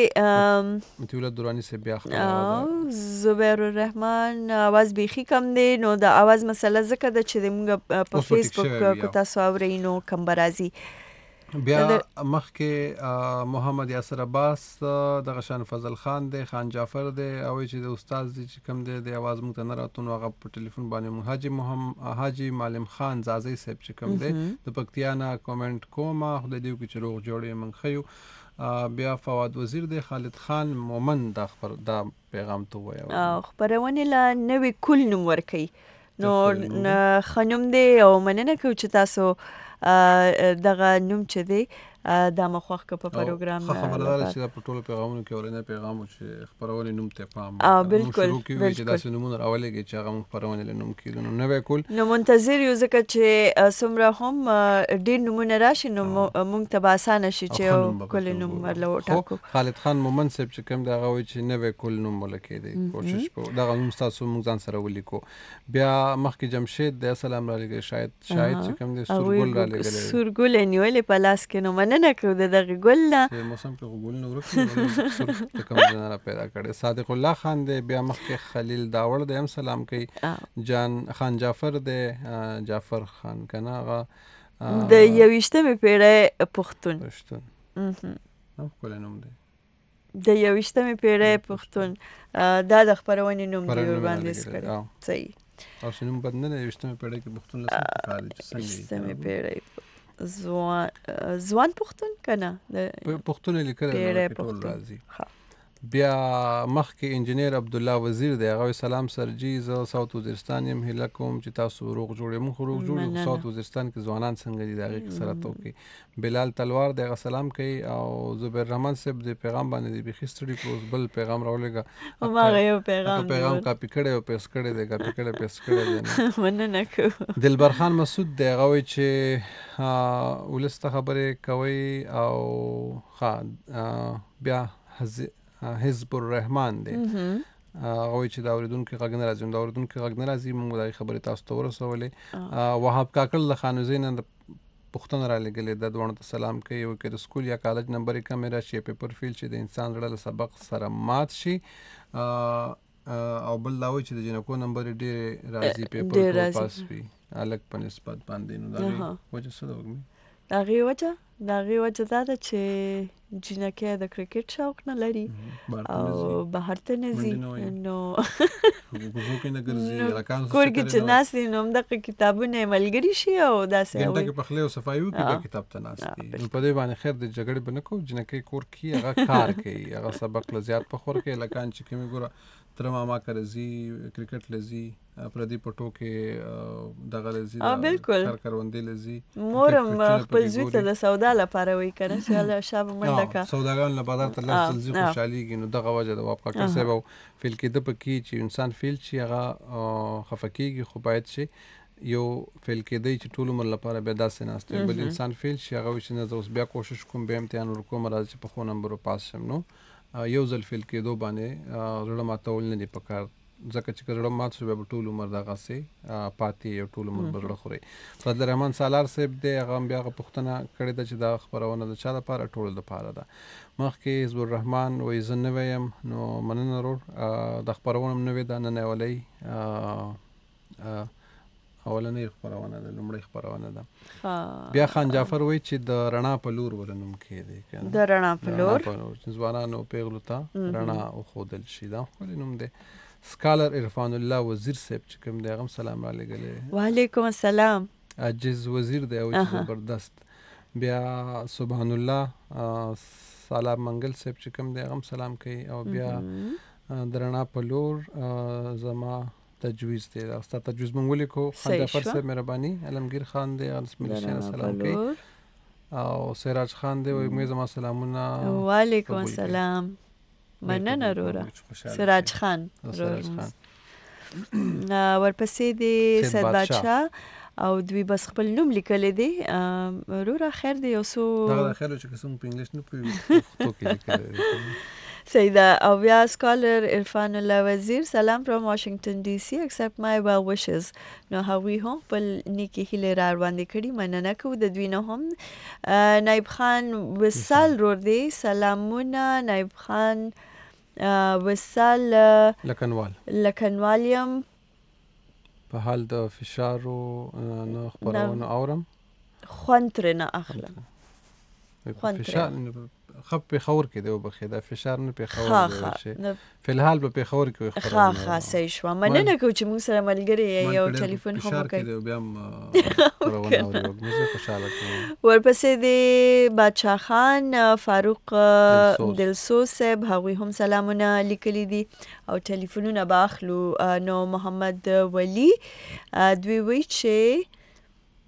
دی متولد دورانی سے بیا خبره زبیر الرحمن आवाज بیخي کم دی نو د आवाज مسله ځکه د چې موږ په فیسبوک کو تاسو اورئ نو کم برازي بیا مخکې محمد یاسر عباس د غشان فضل خان دی خان جعفر دی او چې د استاد دی چې کم دی د आवाज مونږ ته نه راتون هغه په ټلیفون باندې حاجی محمد حاجی معلم خان زازی صاحب چې کم دی د پکتیا نه کومنټ کوم خدای دې کې چې روغ جوړې من خيو بیا فواد وزیر دی خالد خان مومن دا خبر دا پیغام ته وایي خبرونه لا نوې کول نوم ورکي نو خنوم دی او مننه کوم چې تاسو دغه نوم چې دی دا مخوخ په پروګرام خو خبره ده چې په ټولو پیغامونو کې اورنه پیغام چې خبرونه نوم ته پام اه بالکل شروع کې چې داسې نمونه راولېږي چې هغه خبرونه له نوم کې نو نه وکول نو منتظر یو ځکه چې څومره هم ډېر نمونه راشي نو مونږ ته به اسانه شي چې کل نوم ورله وټاکو. خالد خان مومن صاحب چې کوم دغه وایي چې نه وکول نوم ولکې دی کوشش په دغه نوم تاسو مونږ ځان سره ولیکو. بیا مخکې جمشید د سلام را لګي شاید شاید چې کوم د سورګل را لګي سورګل نیولې په لاس کې نو مننه کو د دغه ګل نه موسم کې ګل نه ورکړي کوم ځای پیدا کړي. صادق الله خان دی بیا مخکې خلیل داوړ دی هم سلام کوي. جان خان جعفر دی جعفر خان کنه هغه د یویشتمې پیړۍ پښتون پښتون نو کول نوم دی د یویشتمې پیړۍ پښتون دا د خبرونې نوم دی باندې سکړه صحیح او شنو بدنه د یویشتمې پیړۍ کې پښتون لسم کار چې څنګه یویشتمې پیړۍ ځوان ځوان پښتون کنه د پښتون لیکل ټول راځي. بیا مخکې انجنیر عبد الله وزیر دی هغه سلام سرجی ز ساوث وزیرستان يم هله کوم چې تاسو روغ جوړې مخ روغ جوړې ساوث وزیرستان کې ځوانان څنګه دي دغه سره توکي. بلال تلوار دی سلام کوي او زبیر رحمان صاحب د پیغام باندې دی بخښتړي پروز بل پیغام راولېګا ما یو پیغام پیغام کاپی کړي او پیس کړي دی کاپی کړي پیس کړي دی مننه کو. دلبر خان مسعود دی هغه چې ولسته خبره کوي او ها بیا حزب الرحمن دی هغه چې دا اوریدونکو غږ نه راځي دا اوریدونکو غږ نه راځي موږ دا خبره تاسو ته ورسولې. وهاب کاکل له خانوزین د پښتون را لګلې د دوه ته سلام کوي او کې د سکول یا کالج نمبر کیمرا شي پیپر فیل چې د انسان لړل سبق سره مات شي او بل دا وایي چې د جنکو نمبر ډېر راځي پیپر پاس وي الګ په نسبت باندې نو دا وجه څه ده وګمي دغه وجه دغه وجه دا ده چې جنکه د کرکټ شوق نه لري او بهر ته نه ځي نو کورګي چې ناس دي نو دغه کتابونه ملګری شي او داسې ګنټه کې پخله او صفایو کې کتاب ته ناس دي نو په دې باندې خیر د جګړې بنه کو جنکه کور کې هغه کار کوي هغه سبق ل زیات په خور کې لکان چې کومي ګوره تر ماما کرزي کرکټ لزي پردي پټو کې دغه لزي کار کروندې لزي مورم خپل زوی ته د سودا لپاره وی کنه چې الله شاب منډه کا سوداګان له بازار ته لاسل زی خوشحالي کې نو دغه وجه د واپا کړ سبب فیل کې د پکې چې انسان فیل چې هغه خفقېږي خو باید شي یو فیل کې دی چې ټول عمر لپاره به داسې ناشته بل انسان فیل شي هغه چې نه اوس بیا کوشش کوم به امتحان ورکوم راځي په خو نمبر پاس شم نو یو ځل فیل کې دو باندې رړه ماتول نه دی پکار ځکه چې رړه مات شو به ټول عمر دغه سي پاتې یو ټول عمر برړه خوري. فضل الرحمن سالار صاحب دی هغه بیا پښتنه کړی د چې دا خبرونه د چا لپاره ټول د پاره ده. مخکې حزب الرحمن وې زنه ویم نو مننه ورو د خبرونه نو وې د نه ولې اولنې خبرونه ده لومړی خبرونه ده. بیا خان جعفر وای چې د رڼا په لور ورنوم کې دی کنه د رڼا په لور ځوانانو پیغلو ته رڼا او خودل شي دا خو نوم دی. سکالر عرفان الله وزیر صاحب چې کوم دی غم سلام علیکم. وعلیکم السلام. عجز وزیر دی او زبردست. بیا سبحان الله سلام منګل صاحب چې کوم دی غم سلام کوي او بیا د رڼا په لور زما تجویز دی دا ست تجویز مونږ ولیکو خان جعفر صاحب مهرباني علمگیر خان دی بسم الله سلام کوي او سراج خان دی وای مې زما سلامونه. وعلیکم السلام مننه رورا سراج خان ورپسې دی سید بادشاہ او دوی بس خپل نوم لیکل دي رورا خیر دی یو سو دا خیر چې کوم په انګلیش نه پوي توکي لیکل Saida Avya scholar Irfan Allah Wazir salam from Washington D C accept my well wishes no how we home pel niki hile rar wande kadi manana ko د دوی نه هم نائب خان وصال رودي سلامونه نائب خان وصال لکنوال لکنوالیم په حال د فشارو نو خبرونه اورم خوانترنه اخلم فشار خپ په خور کې دی وبخې دا فشار نه په خور دی شي په الحال په خور کې خبره ها ها صحیح شو مننه کو چې موږ سره ملګری یو ټلیفون هم کوي بیا خبرونه خوشاله کوم. ورپسې دی بادشاہ خان فاروق دلسو صاحب هغوی هم سلامونه لیکلي دي او ټلیفونونه باخلو نو محمد ولی دوی وی چې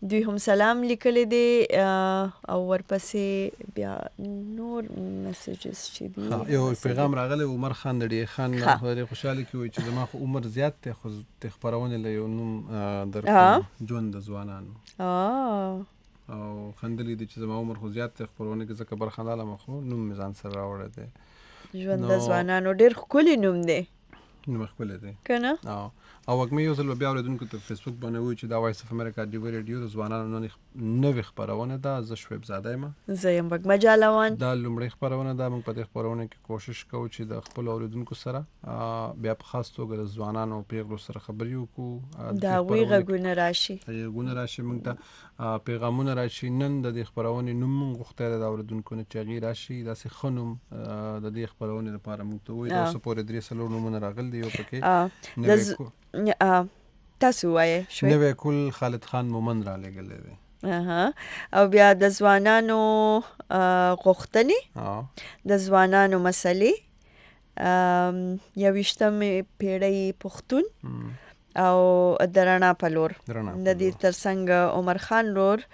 دوی هم سلام لیکلی دی او ورپسې بیا نور میسیجز چې دي یو پیغام راغلی عمر خان د ډی خان ډېر خوشاله کی وي چې زما خو عمر زیات دی خو د خبرونه له یو نوم درکوم ژوند د ځوانانو او خندلې دي چې زما عمر خو زیات دی خبرونه کې ځکه برخلاله مخو نوم میزان سره راوړی دی ژوند د ځوانانو ډېر ښکلی نوم دی نوم ښکلی دی که نه او وګمې یو ځل بیا اورېدونکو ته فیسبوک باندې وایي چې دا وایس اف امریکا ډي وی ریډیو د ځوانانو نوې خپرونه ده. زه شعیب زاده یم، زه یم وګمه جالوان. دا لومړۍ خپرونه ده. موږ په دې خپرونه کې کوشش کوو چې د خپل اورېدونکو سره بیا په خاص توګه د ځوانانو او پیغلو سره خبرې وکړو، دا هغوی غږونه راشي غږونه راشي موږ ته پیغامونه راشي. نن د دې خپرونې نوم موږ غوښتی دی د اورېدونکو نه چې هغې راشي داسې ښه نوم د دې خپرونې لپاره موږ ته ووایي. اوسه پورې درې څلور نومونه راغلي دي، یو پکې تاسو وایئ شوي نوی کول خالد خان مومند را لېږلی دی، او بیا د ځوانانو غوښتنې، د ځوانانو مسلې، یوویشتمې پیړۍ پښتون او د رڼا په لور، د دې ترڅنګ عمر خان لور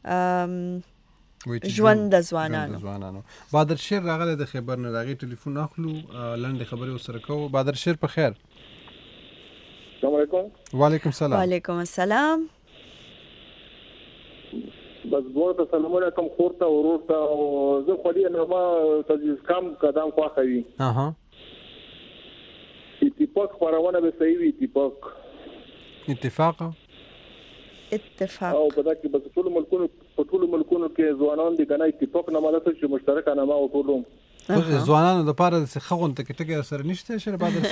ژوند د ځوانانو. بادر شیر راغلی د خیبر نه، د هغې ټلیفون اخلو، لنډې خبرې ورسره کوو. بادر شیر په خیر؟ السلام علیکم. وعلیکم السلام. وعلیکم السلام. بس دوړ ته سلامونه کوم خور ته ورور ته، او زه خو دې نه ما تجویز کم قدم خوښوي. اها اتفاق خبرونه به صحیح وي. اتفاق اتفاق اتفاق او په دا کې بس ټول ملکونو په ټول ملکونو کې ځوانان دي کنه اتفاق نه ماده چې مشترک نه ما او ټول ځوانانو د پاره د خغون ته کې سره نشته شر بعد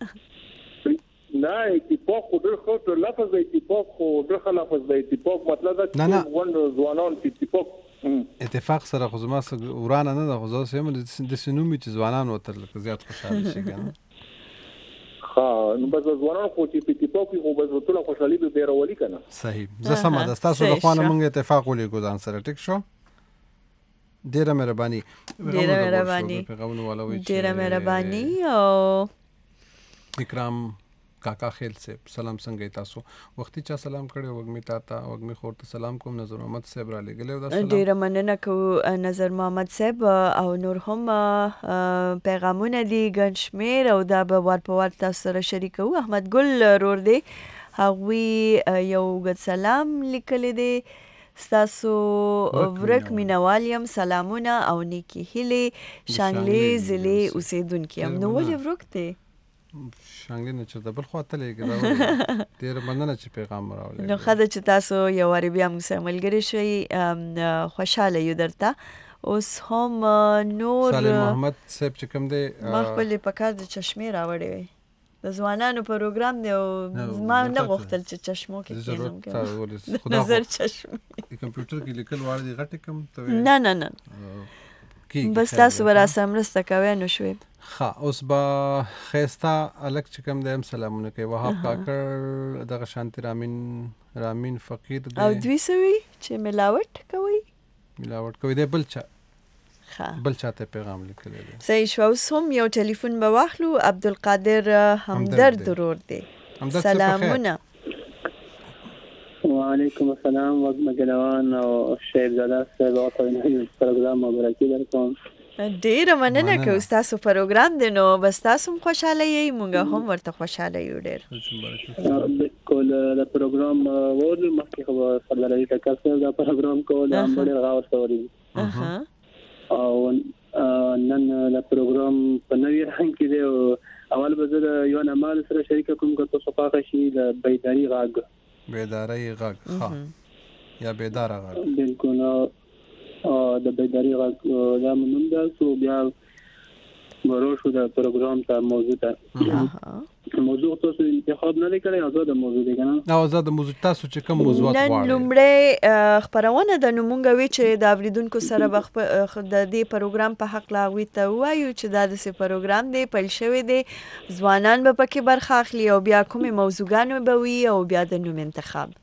نه اتفاق خو ډېر ښه لفظ دی. اتفاق خو ډېر ښه لفظ دی. اتفاق مطلب دا چې ونه ځوانان اتفاق اتفاق سره خو زما ورانه نه ده، خو زه سم د سنومي چې ځوانان وتر لکه زیات خوشاله شي کنه. ها نو بس ځوانان خو چې اتفاق خو بس ټول خوشالي به بیرولي کنه. صحیح. زه سم ده تاسو د خوانه مونږ اتفاق ولې ګزان سره ټیک شو. ډیره مهرباني. ډیره مهرباني. ډیره مهرباني. او اکرام کاکا خیل سے سلام څنګه تاسو وختي چا سلام کړو وګمی تا تا وګمی خور ته سلام کوم. نظر محمد صاحب را لګلې دا سلام ډیر مننه کو نظر محمد صاحب، او نور هم پیغامونه دي ګڼ شمېر او دا به ور په ور تاسو سره شریکو. احمد ګل رور دی، هغوی یو ګډ سلام لیکلی دی. ستاسو ورک مینوال یم، سلامونه او نیکی هیلې شانګلې ضلع اوسیدونکي یم. نو ولې ورک دی شانګلې نه چرته بل خوا تللی کې ډېره مننه چې پیغام راوړی. نو ښه ده چې تاسو یو وارې بیا موږ سره ملګري شوئ، خوشحاله یو درته. اوس هم نور صالح محمد صاحب چې کوم دی ما خپلې په کار د چشمې راوړې وی، د ځوانانو پروګرام دی او ما نه غوښتل چې چشمو کې کېنم نظر چشمې کمپیوټر کې لیکل واړه دي غټې کم نه نه نه بس تاسو به راسره مرسته کوئ. نو شویب ښه اوس به ښایسته هلک چې کوم دی هم سلامونه کوي. وهاب کاکړ دغه شانتي رامین رامین فقیر دی. او دوی سوي چې ملاوټ کوي ملاوټ کوي دی بل چا بل چاته پیغام لیکلی دی. صحیح شو. اوس هم یو ټلیفون به واخلو. عبدالقادر همدرد ضرور دی. سلامونه. وعلیکم السلام وګمه جلوان او شیخ زاده صاحب او پروګرام مبارکي درکوم. ډیره مننه که تاسو پروګرام دی نو بس تاسو هم خوشاله یې مونږ هم ورته خوشاله یو. ډیر بالکل د پروګرام ورته مخکې خو سره ټکر سره دا پروګرام کول هم ډیر غاور سوري. او نن د پروګرام په نوې رنګ کې دی. اول به زه یو نه مال سره شریک کوم که تاسو پاکه شي د بیداری غاګ بیداری غاګ ها یا بیدار غاګ بالکل او د بیداری غاګ دا منم دا سو بیا ورو شو د پروګرام ته موضوع ته موضوع تاسو انتخاب نه کړی آزاد موضوع دی کنه. او آزاد موضوع تاسو چې کوم موضوعات غواړئ. نن لومړی خبرونه د نومونګه وی چې د اوریدونکو سره د دې پروګرام په حق لاغوي ته وایو چې دا د پروګرام دی پیل شوی دی، ځوانان به پکې برخه اخلي او بیا کومې موضوعګانې به وي او بیا د نوم انتخاب.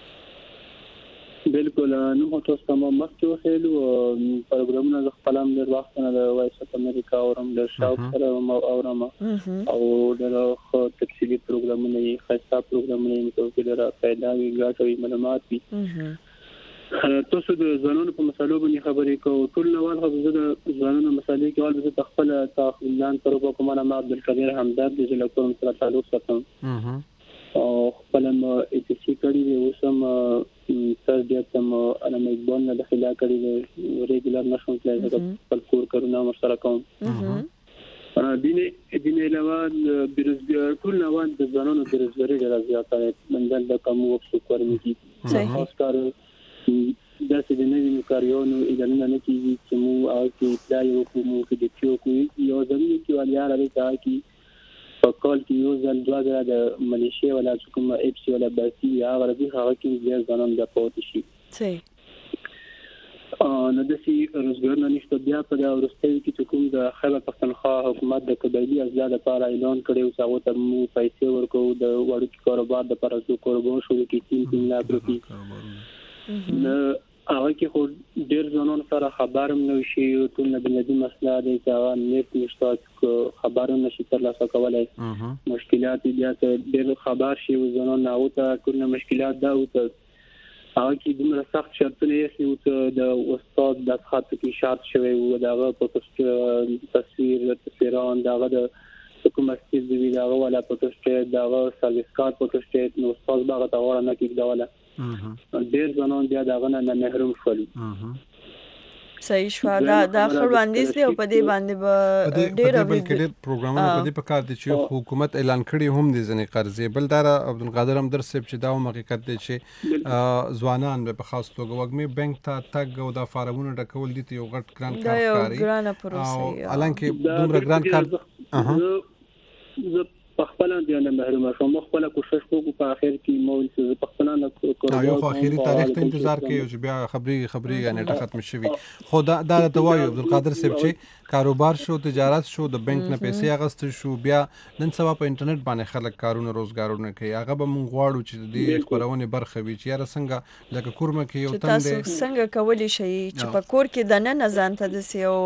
بالکل نو تاسو تمام مخکې وخیلو پروګرامونه د خپلم د وخت نه د وایس اف امریکا اورم د شاوت سره اورم او د تفصیلی پروګرامونه یې خاصه پروګرامونه یې متوجه را پیدا وی غاټوي معلومات دي تاسو د ځوانانو په مسالو باندې خبرې کوو. ټول نوال خو زه د ځوانانو مسالې کې اول زه خپل تخلان تر په کومه ما عبدالقدیر همدرد د ضلع کوم سره تعلق ساتم او خپل م ای سی کړی دی اوسم سر بیا تم انا مېبون نه داخله کړی دی ریګولر نشم کولای دا خپل کور کارونه مر سره کوم. دینه دینه علاوه بیروزګار ټول نوال د ځوانانو بیروزګاری ډېره زیاته ده. منځل د کوم وخت کور مې خاص کار داسې د نوي کاریونو اجازه نه کیږي چې مو او کې اطلاع وکړو چې د کیو کوي یو ځینې کې ولیا لري چې په کال کې یو ځل دوه ځله د ملیشیا ولا کوم اپ سی ولا باسي هغه راځي هغه کې ډېر ځانان د پوت شي. صحیح. نو د سي روزګار نه نشته. بیا په دا ورستۍ کې کوم د خیبر پښتونخوا حکومت د قبایلی ازلا لپاره اعلان کړی او هغه ته مو پیسې ورکو د وړو کاروبار د پرځو کاروبار شروع کړي تین لاکھ روپۍ نه هغه کې خو ډېر ځوانان سره خبرم نو شي او ټول نه د دې مسله دی چې هغه نیت نشته خبرونه نشي ترلاسه کولای. مشکلات بیا ته ډېر خبر شي او ځوانان او ته ټول مشکلات دا او ته هغه کې دومره سخت شرطونه یې چې د استاد د خاطر کې شرط شوی او داغه په تصویر تصویران داغه د حکومت کې دی داغه ولا پروتسټ داغه سرویس کارت پروتسټ نو استاد داغه تاوړه نه کېږي ولا ډېر ځوانان بیا داغه نه محروم شول. صحیح شو. دا د خړواندیز دی او په دې باندې به ډېر بلکې ډېر پروګرامونه په دې په کار دي چې حکومت اعلان کړي هم دي ځنې قرضې. بل دا عبدالقادر همدرد صاحب چې دا هم حقیقت دی چې ځوانان به په خاص توګه وږمې بانک ته تګ او دا فارمونه ډکول دي ته یو غټ ګران کار ښکاري. ګرانه پروسه او حالانکه دومره ګران کار زه په خپل اندونه محروم شوم. خپل کوشش کوم په اخر کې مو چې په خپل نه کوم یو اخیری تاریخ ته انتظار کوي چې بیا خبري خبري غنه ختم شوي. خو دا د توایو عبدالقادر صاحب چې کاروبار شو تجارت شو د بانک نه پیسې اغست شو بیا نن سبا په انټرنیټ باندې خلک کارونه روزګارونه کوي. هغه به مونږ غواړو چې د خبرونه برخه وي چې یاره څنګه لکه کورمه کې یو تند څنګه کولی شي چې په کور کې د نن ځان ته د سیو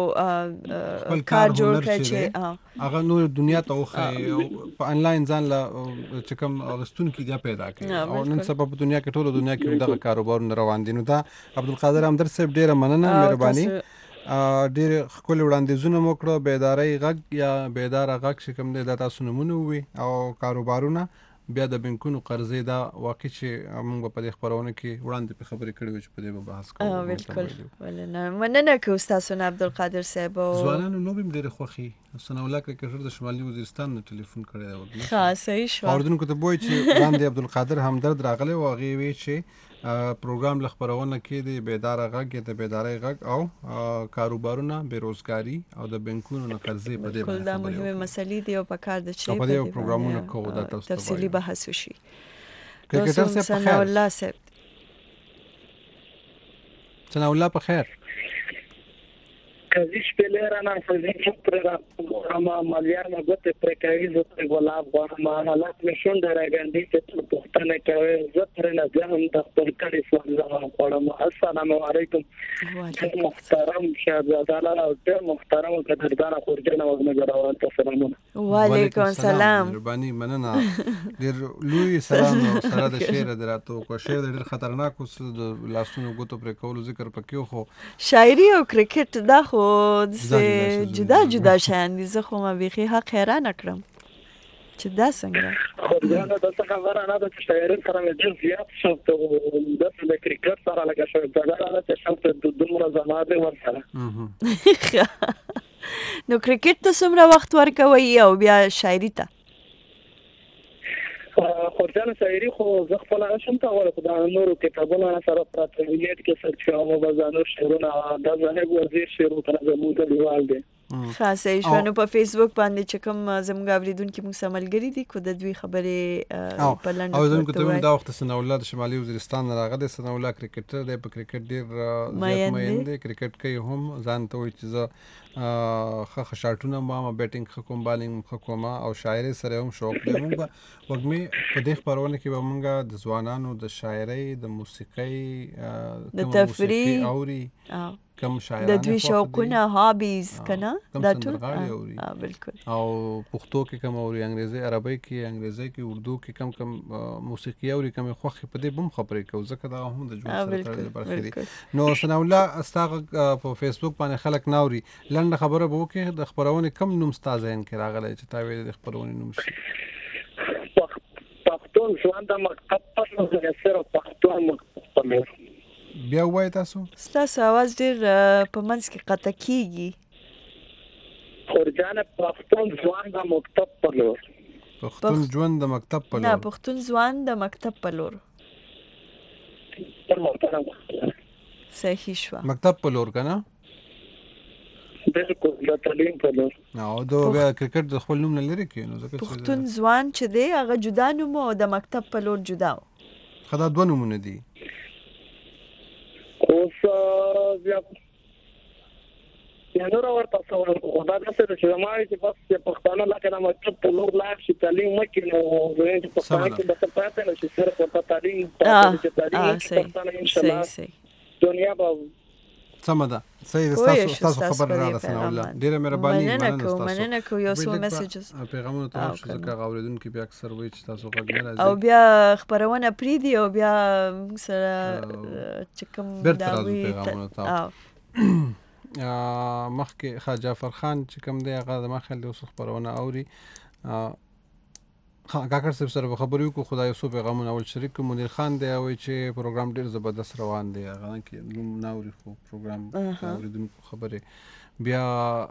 کار جوړ کړي چې هغه نور دنیا ته وخه په انلاین ځان لا چې کوم غستون کې پیدا کړي او نن سبا په دنیا کې ټول دنیا کې دغه کاروبارونه روان دي. نو دا عبدالقادر همدرد صاحب ډیره مننه مهرباني. ډېر ښکلي وړاندیزونه مو کړه. بیدارۍ غږ یا بیداره غږ چې کوم دی دا تاسو نومونه ووي او کاروبارونه بیا د بانکونو قرضې دا واقع چې موږ په دې خپرونه کې وړاندې په خبرې کړې وو چې په دې به بحث کوو. بالکل ولنه مننه کوم تاسو نه عبدالقادر صاحب. ځوانانو نو به ډېر خوښي ثنا الله کرکټر د شمالي وزیرستان نه ټلیفون کړی و. ښه صحیح شو. اوردونکو ته وایي چې وړاندې عبدالقادر همدرد راغلی و هغې وی چې پروګرام له خپرونه کې د بیداره غږ د بیدارۍ غږ او کاروبارونه بیروزګاري او د بانکونو نه قرضې په دې باندې دا مهمه مسلې دی او په کار د چې په دې پروګرامونو کوو دا تاسو تفصیلی بحث وشي. کرکټر صاحب ثنا الله صاحب ثنا الله په خیر. کزیش پلیر نه فزیک پر ما مالیار ما ګوت پر کوي زه په ګلاب غواړم حالات مشون درګندې ته پښتنه کوي زه پر نه ځم د خپل کړي سوال غواړم. السلام علیکم محترم شهزاده او ډېر محترم قدردان خورجان او مګراوان ته سلامونه. وعلیکم السلام. مهرباني مننه. ډېر لوی سلام او سره د شعر دراتو کو شعر ډېر خطرناک اوس د لاسونو ګوتو پر کول ذکر پکې خو شاعري او کرکټ دا خو جدا جدا شان دي. زه خو ما بيخي حق حیران کړم چې دا څنګه خو دا د څه خبره نه ده چې شاعر سره مې ډېر زیات شوق د د کرکټ سره لکه شوق دا نه چې شوق د دومره زماده ورسره. نو کرکټ ته څومره وخت ورکوي او بیا شاعري ته؟ خورجان شاعري خو زه خپل شم ته ول خدای نورو کتابونه سره پراته ویل کې څه چې او بازانو شعرونه دا زه ورزش شروع کړم زموږ د دیوال دی. خاصه شونه په فیسبوک باندې چې کوم زموږ اوریدونکو موږ سملګری دي کو د دوی خبرې په لنډ او زموږ ته دا وخت ثنا الله د شمالي وزیرستان راغلی. ثنا الله کرکټر دی په کرکټ ډیر زیات مین دی. کرکټ کوي هم ځان ته وایي چې زه خه شاټونه ما ما بیټینګ خکوم بالینګ خکوما او شاعري سره هم شوق دی. موږ وګمې په دې خبرونه کې به موږ د ځوانانو د شاعري د موسیقۍ د تفریح اوري کم شاعرانه د دوی شوقونه هابیز کنه دا ټول ها بالکل او پښتو کې کم اوري انګریزي عربی کې انګریزي کې اردو کې کم کم موسیقي اوري کم خوخه په دې بم خبرې کوي ځکه دا هم د ژوند سره تړلې برخه دي. نو ثنا الله استاغه په فیسبوک باندې خلک ناوري لنډه خبره به وکړي د خبرونه کم نوم ستازین کې راغلی چې تا ویل د خبرونه نوم شي پښتون ژوند د مکتب په نوم سره پښتون مکتب په نوم بیا وای تاسو ستاسو आवाज ډیر په منځ کې قطع کیږي. خورجان پښتون ژوند د مکتب په لور پښتون ژوند د مکتب په لور نه پښتون ژوند د مکتب په لور صحیح شو مکتب په لور کنه بالکل د تعلیم په لور. نو دا بیا کرکټ د خپل نوم نه لري کې نو ځکه پښتون ځوان چې دی هغه جدا نوم او د مکتب په لور جدا خدا دوه نومونه دي. اوس بیا یا نور ورته څو خدا دې سره چې ما چې بس پښتانه لکه د مکتب په لور لاړ شي تعلیم وکړي نو زه چې پښتانه کې د پاتې نه شي سره په تعلیم چې تعلیم پښتانه ان شاء الله دنیا به سم ده. صحیح تاسو تاسو خبر را رسنه الله ډیره مهرباني مننه تاسو مننه کو یو څو میسجز پیغامونه تاسو ځکه غوړیدونکو بیا اکثر وایي چې تاسو غږ نه راځي او بیا خبرونه پریدي او بیا سره چې کوم دا وی مخکې خا جعفر خان چې کوم دی هغه د مخکې د اوس خبرونه اوري کاکړ صاحب سره خبرې وکړو خدای سو پیغامونه اول شریک منیر خان دی وایي چې پروګرام ډیر زبردست روان دی هغه کې نوم ناوري خو پروګرام اوریدونکو خبرې بیا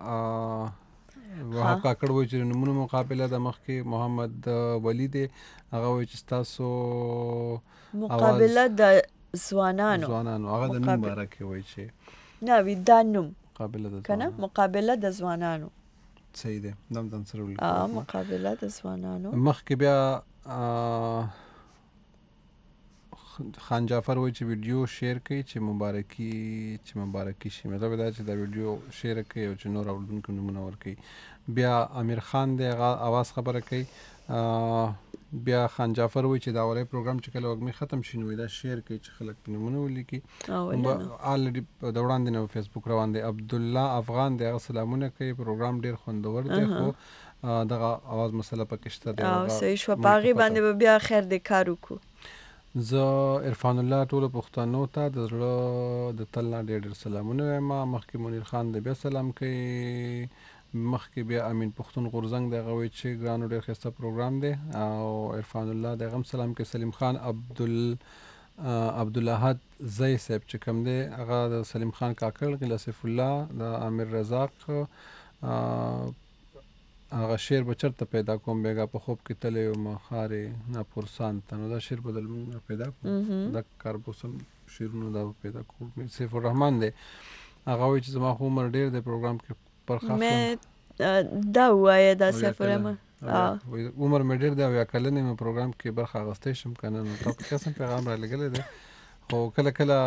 واه کاکړ وایي چې نمونه مقابله د مخکې محمد ولی دی هغه وایي چې تاسو مقابله د ځوانانو ځوانانو هغه د نوم باره کې وایي چې نه وی دا نوم مقابله د کنه مقابله د ځوانانو صحیح ده دم دم سره ولیکو ا مقابله د ځوانانو مخکې بیا خان جعفر وایي چې ویډیو شیر کړئ چې مبارکي چې مبارکي شي مطلب دا چې دا ویډیو شیر کړئ او چې نور اوردونکو نمونه ورکړي. بیا امیر خان دی اواز خبره کوي بیا خان جعفر وایي چې دا اولای پروګرام چې کله وګمې ختم شي نو دا شیر کړئ چې خلک په نمونه ولیکي. الریډي د وړاندې نه فیسبوک روان دی. عبد الله افغان دی هغه سلامونه کوي پروګرام ډیر خوندور دی خو دغه اواز مسله پکې شته دی او صحیح شو باغی باندې بیا خیر دې کار وکړو. زه عرفان الله ټول پښتنو ته د زړه د تل نه ډېر ډېر سلامونه وایم. مخکې منیر خان د بیا سلام کوي مخکې بیا امین پښتون غورزنګ د غوي چې ګرانو ډېر ښه پروګرام دی او عرفان الله د غم سلام کوي. سلیم خان عبدل عبدالاحد زئی صاحب چې کوم دی هغه د سلیم خان کاکړ غلاسف الله د امیر رزاق هغه شعر به چرته پیدا کوم بیګه په خوب کې تلې او مخارې نه پرسان ته نو دا شعر بدل مونږ پیدا کوم دا کاربوسم شعرونه دا پیدا کوم. سیف الرحمن دی هغه وایي چې زما عمر ډیر دی پروګرام کې برخه مې دا وایي دا سیف الرحمن عمر مې ډیر دی او یا کله نه مې پروګرام کې برخه اغستې شم کنه نو تاسو قسم پیغام را لګلې دی خو کله کله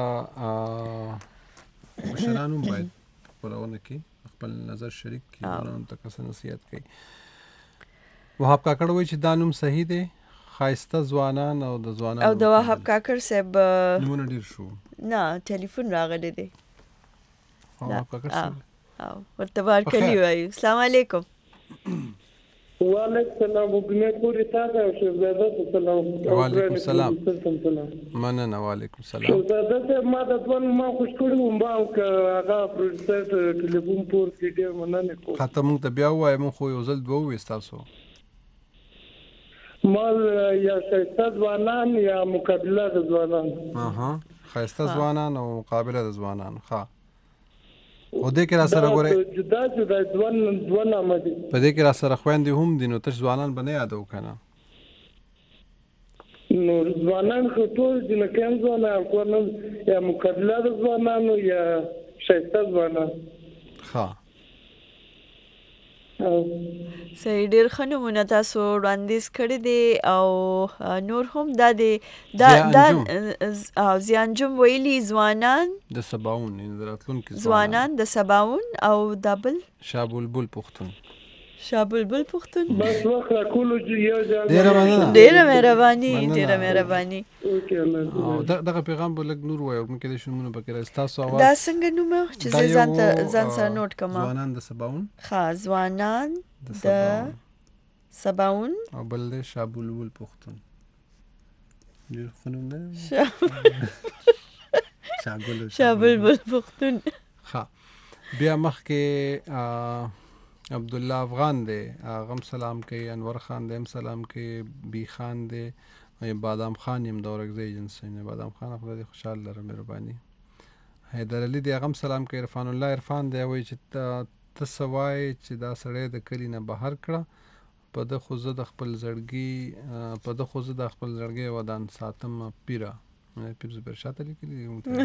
مشرانو باید پرونه کې خپل نظر شریک کی نو تک نصیحت کوي. وهاب کاکړ وایي چې دا نوم صحیح دی خایسته ځوانان او د ځوانانو او د وهاب کاکړ صاحب نمونه ډیر شو نه ټلیفون راغلی دی وهاب کاکړ صاحب او ورته بار کلی وایي. السلام علیکم. وعلیکم السلام وګنه پوری تاسو او شهزاده سلام. وعلیکم السلام مننه. وعلیکم السلام شهزاده ما د ځوان ما خوش کړو ما او هغه پروډوسر ټلیفون پور کې ډیر مننه کوم. خاطر مونږ ته بیا وایم خو یو ځل دوه وستاسو مال یا خیسته ځوانان یا مقابله د ځوانان. اها خیسته ځوانان او مقابله د ځوانان. ښه او دې کې را سره غوړې جدا جدا ځوان ځوان آمدي په دې کې را سره خويندې هم دي نو تاسو ځوانان باندې یادو کنه نو ځوانان خو ټول د نکم ځوانان کوم یا مقابله د ځوانانو یا شایسته ځوانان. ښه صحیح ډېر ښه نومونه تاسو وړاندیز کړي دي او نور هم دا دی دا دا زیانجم ویلي ځوانان د سباون د راتلونکي ځوانان د سباون او د بل شاه بلبل پښتون شاه بلبل پښتون بس وخت راکولو چې یو ځای ډېره مننه ډېره مهرباني ډېره مهرباني اوکې الله او دغه پیغام به لږ نور وایو ممکن د شنو پکې راځي تاسو دا اواز څنګه نوم چې زه ځان ته ځان سره نوٹ کما ځوانان د سباون ښه ځوانان د د سباون او بل د شاه بلبل پښتون ډېر ښه نوم دی شاه بلبل پښتون. ښه بیا مخکې عبد الله افغان دی هغه هم سلام کوي، انور خان دی هم سلام کوي، بی خان دی، بادام خان یم د اورکزۍ ایجنسۍ نه. بادام خان خدای دې خوشحال لره مهرباني. حیدر علي دی هغه هم سلام کوي. عرفان الله عرفان دی وایي چې ته څه وایې چې دا سړی د کلي نه بهر کړه، په ده خو زه د خپل زړګي په ده خو زه د خپل زړګي ودان ساتم پیره. پیر زبیر شاته لیکلي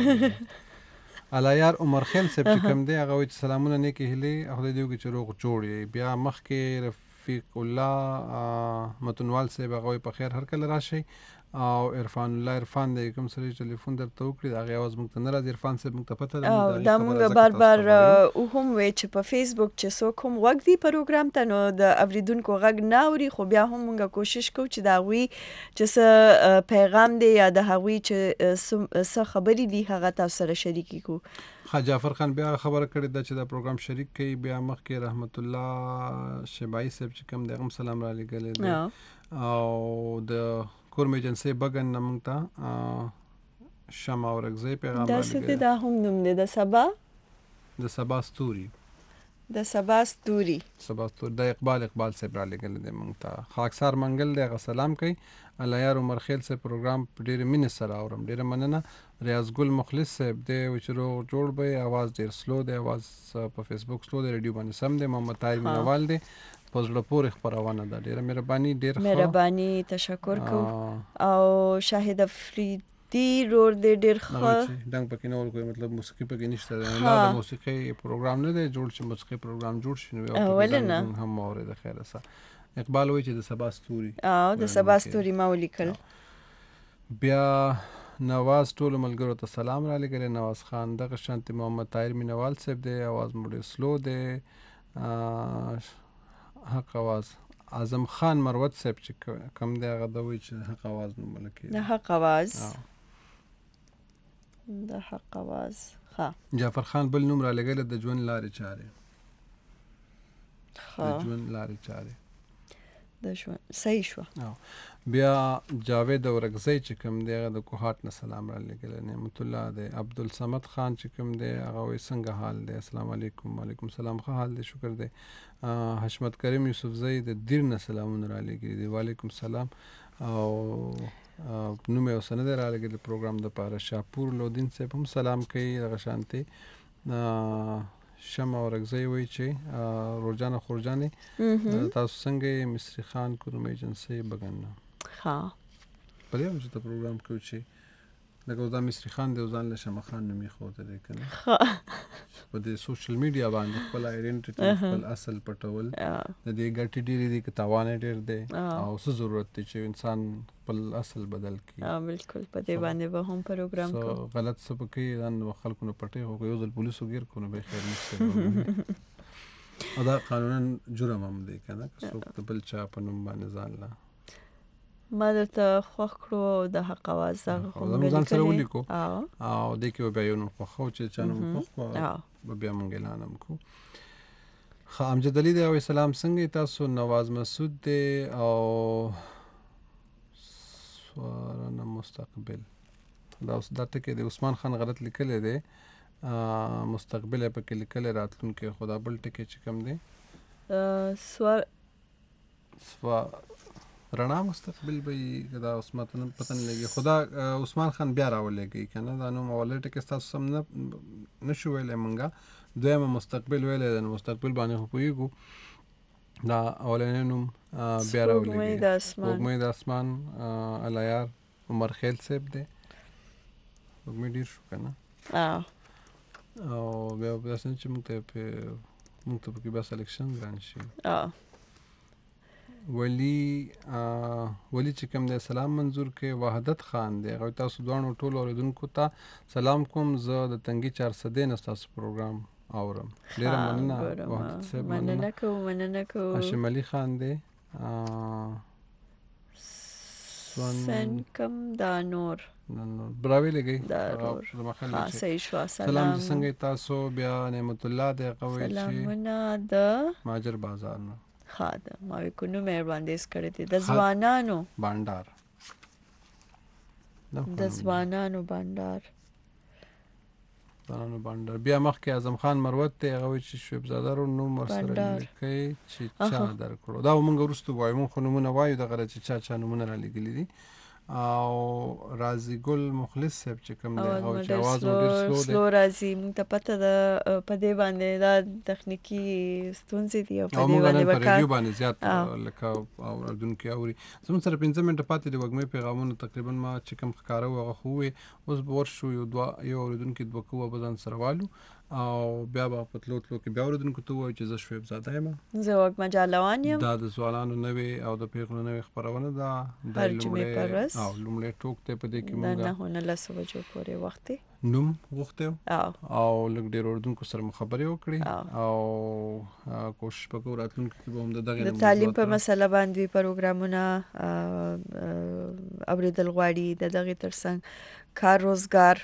علایار عمر خیل صاحب چې کوم دی هغه وایي چې سلامونه نیکې هیلې خدای دې وکړي چې روغ جوړ یې. بیا مخکې رفیق الله متنوال صاحب هغه وایي په خیر هر کله راشئ. او عرفان الله عرفان دی کوم سره ټلیفون درته وکړي د هغې اواز موږ ته نه راځي. عرفان صاحب موږ ته پته ده دا موږ بار بار هم وایو چې په فیسبوک چې څوک هم غوږ دی پروګرام ته نو د اوریدونکو غږ نه اوري، خو بیا هم موږ کوشش کوو چې د هغوی چې څه پیغام دی یا د هغوی چې څه خبرې دي هغه تاسو سره شریکې کړو. ښه جعفر خان بیا خبره کړې ده چې دا پروګرام شریک کوي. بیا مخکې رحمت الله شبایي صاحب چې کوم دی هغه هم سلام را لېږلی دی. او د کورم ایجنسۍ بګن نه موږ ته شمع اورکزۍ پیغام را داسې دی دا هم نوم دی د سبا د سبا ستوري د سبا ستوري سبا ستوري د اقبال اقبال صاحب را لېږلی دی موږ ته. خاکسار منګل دی هغه سلام کوي. علایار عمر خیل صاحب پروګرام په ډېرې مینې سره اورم، ډېره مننه. ریاض ګل مخلص صاحب دی چې روغ جوړ به یې، اواز ډېر سلو دی، اواز په فیسبوک سلو دی، ریډیو باندې سم دی. محمد طاهر مینوال دی په زړه پورې خپرونه ده، ډېره مهرباني ډېر ښه مهرباني تشکر کوو. او شاهد افریدي رور دی ډېر ښه ډنګ پکې نه ورکوي مطلب موسیقي پکې نشته دی نه د موسیقي پروګرام نه دی جوړ چې موسیقي پروګرام جوړ شي نو ولې نه هم اورېده خیره سه. اقبال وایي چې د سبا ستوري او د سبا ستوري ما ولیکل. بیا نواز ټولو ملګرو ته سلام را لېږلی. نواز خان دغه شانتې محمد طاهر مینوال صاحب دی اواز مو ډېر سلو دی. حق اواز اعظم خان مروت صاحب چې کوم دی هغه د وایي چې حق اواز نومونه کېږي د حق اواز د حق اواز. ښه جعفر خان بل نوم را لېږلی د ژوند لارې چارې د ژوند لارې چارې د ژوند صحیح شوه. بیا جاوید اورکزۍ چې کوم دی هغه د کوهاټ نه سلام را لېږلی. نعمت الله دی. عبدالصمد خان چې کوم دی هغه وایي څنګه حال دی؟ السلام علیکم. وعلیکم السلام ښه حال دی شکر دی. حشمت کریم یوسفزۍ د دیر نه سلامونه را لېږلي دي. وعلیکم السلام. او نوم یې اوس نه دی را لېږلی پروګرام دپاره. شاپور لودین صاحب هم سلام کوي دغه شانتې. شمع اورکزۍ وایي چې روجانه خورجانې تاسو څنګه یې؟ مصري خان کروم ایجنسۍ بګن نه. ښه په دې هم چې ته پروګرام کوو چې لکه اوس دا مصري خان دی او ځان له شمع خان نوم ایښودلی که نه په دې سوشل میډیا باندې خپل آیډنټټي خپل اصل پټول د دې ګټې ډېرې دي که تاوان یې ډېر دی او څه ضرورت دی چې انسان خپل اصل بدل کړي. بالکل په دې باندې به هم پروګرام کوو. غلط څه به کوي ځان به خلکو نه پټوي خو که یو ځل پولیسو ګیر کړو نو به خیر نشته او دا قانونا جرم هم دی که نه که څوک د بل چا په نوم باندې ځان له ما درته خوښ کړو د حق اواز هغه خو موږ ځان سره ولیکو او دې کې به بیا یو نوم خوښو چې چا نوم خوښ کړو به بیا موږ اعلان هم کړو. ښه امجد علي دی او سلام څنګه یې تاسو؟ نواز مسعود دی او سوارنه مستقبل دا اوس دا ټکي دی عثمان خان غلط لیکلی دی مستقبل یې پکې لیکلی راتلونکی خو دا بل ټکي چې کوم دی سوار سوا رڼا مستقبل به یې که دا اوس ماته نه پته نه لګي خو دا عثمان خان بیا راولېږئ که نه دا نوم اولنی ټکي ستاسو سم نه نه شو ویلی مونږه دویمه مستقبل ویلی دی نو مستقبل باندې خو پوهېږو دا اولنی نوم بیا راولېږئ. سپوږمۍ د اسمان علایار عمر خیل صاحب دی. سپوږمۍ ډېر شو که نه او بیا داسې نه چې مونږ ته مونږ ته پکې بیا سلیکشن ګران شي. ولی ولی چې کوم دی سلام منظور کې وحدت خان دی هغه تاسو دواړو ټولو اورېدونکو ته سلام کوم. زه د تنګي چار سدې نه ستاسو پروګرام اورم. ډیره مننه وحدت صاحب. مننه کوم مننه کوم. هاشم علي خان دی سن کم دا نور براوی لګي دا صحیح شو. سلام څنګه تاسو؟ بیا نعمت الله دی قوي چې سلامونه د ماجر بازار نه خاده ما وکونو مهربان دې کړی دی د ځوانانو بانډار د ځوانانو بانډار ځوانانو بانډار. بیا مخکې اعظم خان مروت دی هغه چې شعیب زاده رو نوم ورسره لیکي چې چا درکړو. دا موږ وروسته وایو، موږ خو نومونه وایو دغه چې چا چا نومونه را لګلي دي. او رازي ګل مخلص صاحب چې کوم دی او چې आवाज مو ډیر سلو دی سلو رازي مونږ ته پته ده په دې باندې دا تخنیکی ستونزې دي او په دې باندې وکړه په ریډیو باندې زیات لکه او اردن کې اوري. زموږ سره پنځه منټه پاتې دی وګمې پیغامونه تقریبا ما چې کوم ښکارو هغه خو اوس به ورشو یو دوه یو اردن کې دوه کوه بدن سره والو او بیا به په تلو تلو کې بیا اردن کې ته وایي چې زه شعیب زاده یم. زه وګما جالوان یم. دا د ځوانانو نوې او د پیغلو نوې خبرونه ده. د لومړی او لومړی ټوک ته په دې کې موږ نه نه له سو بجو پورې وخت نوم غوښته او او لږ ډیر اردن کو سره خبرې وکړي او کوشش وکړو راتلونکي کې به هم دغه د تعلیم په مسله باندې پروګرامونه اوریدل غواړي. د دغه ترڅنګ کار روزګار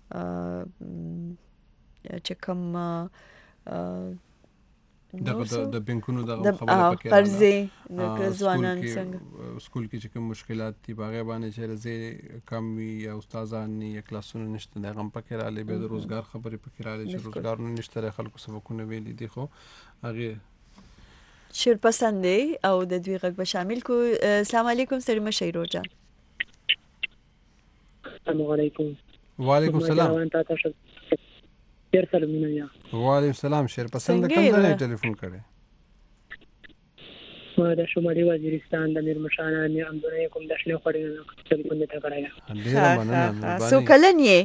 چې کوم دغه د بانکونو دغه خبره پکې قرضې د ځوانان څنګه سکول کې چې کوم مشکلات دي باغې باندې چې رزي کم وي یا استادان یا کلاسونه نشته دغه پکې را لې به د روزګار خبره پکې را لې چې روزګار نه نشته خلکو سبقونه ویلي دي خو هغه شیر پسندې او د دوی غږ به شامل کو. السلام علیکم سړی مشیرو جان. السلام علیکم. وعلیکم السلام. شیر سلامونه یا وعلیکم السلام. شیر پسند کوم ځای ټلیفون کړي؟ ما د شمالي وزیرستان د میرمشان نه امدنه کوم د شنو خړې ټلیفون ته کړای. ډیر مننه. سو کلن یې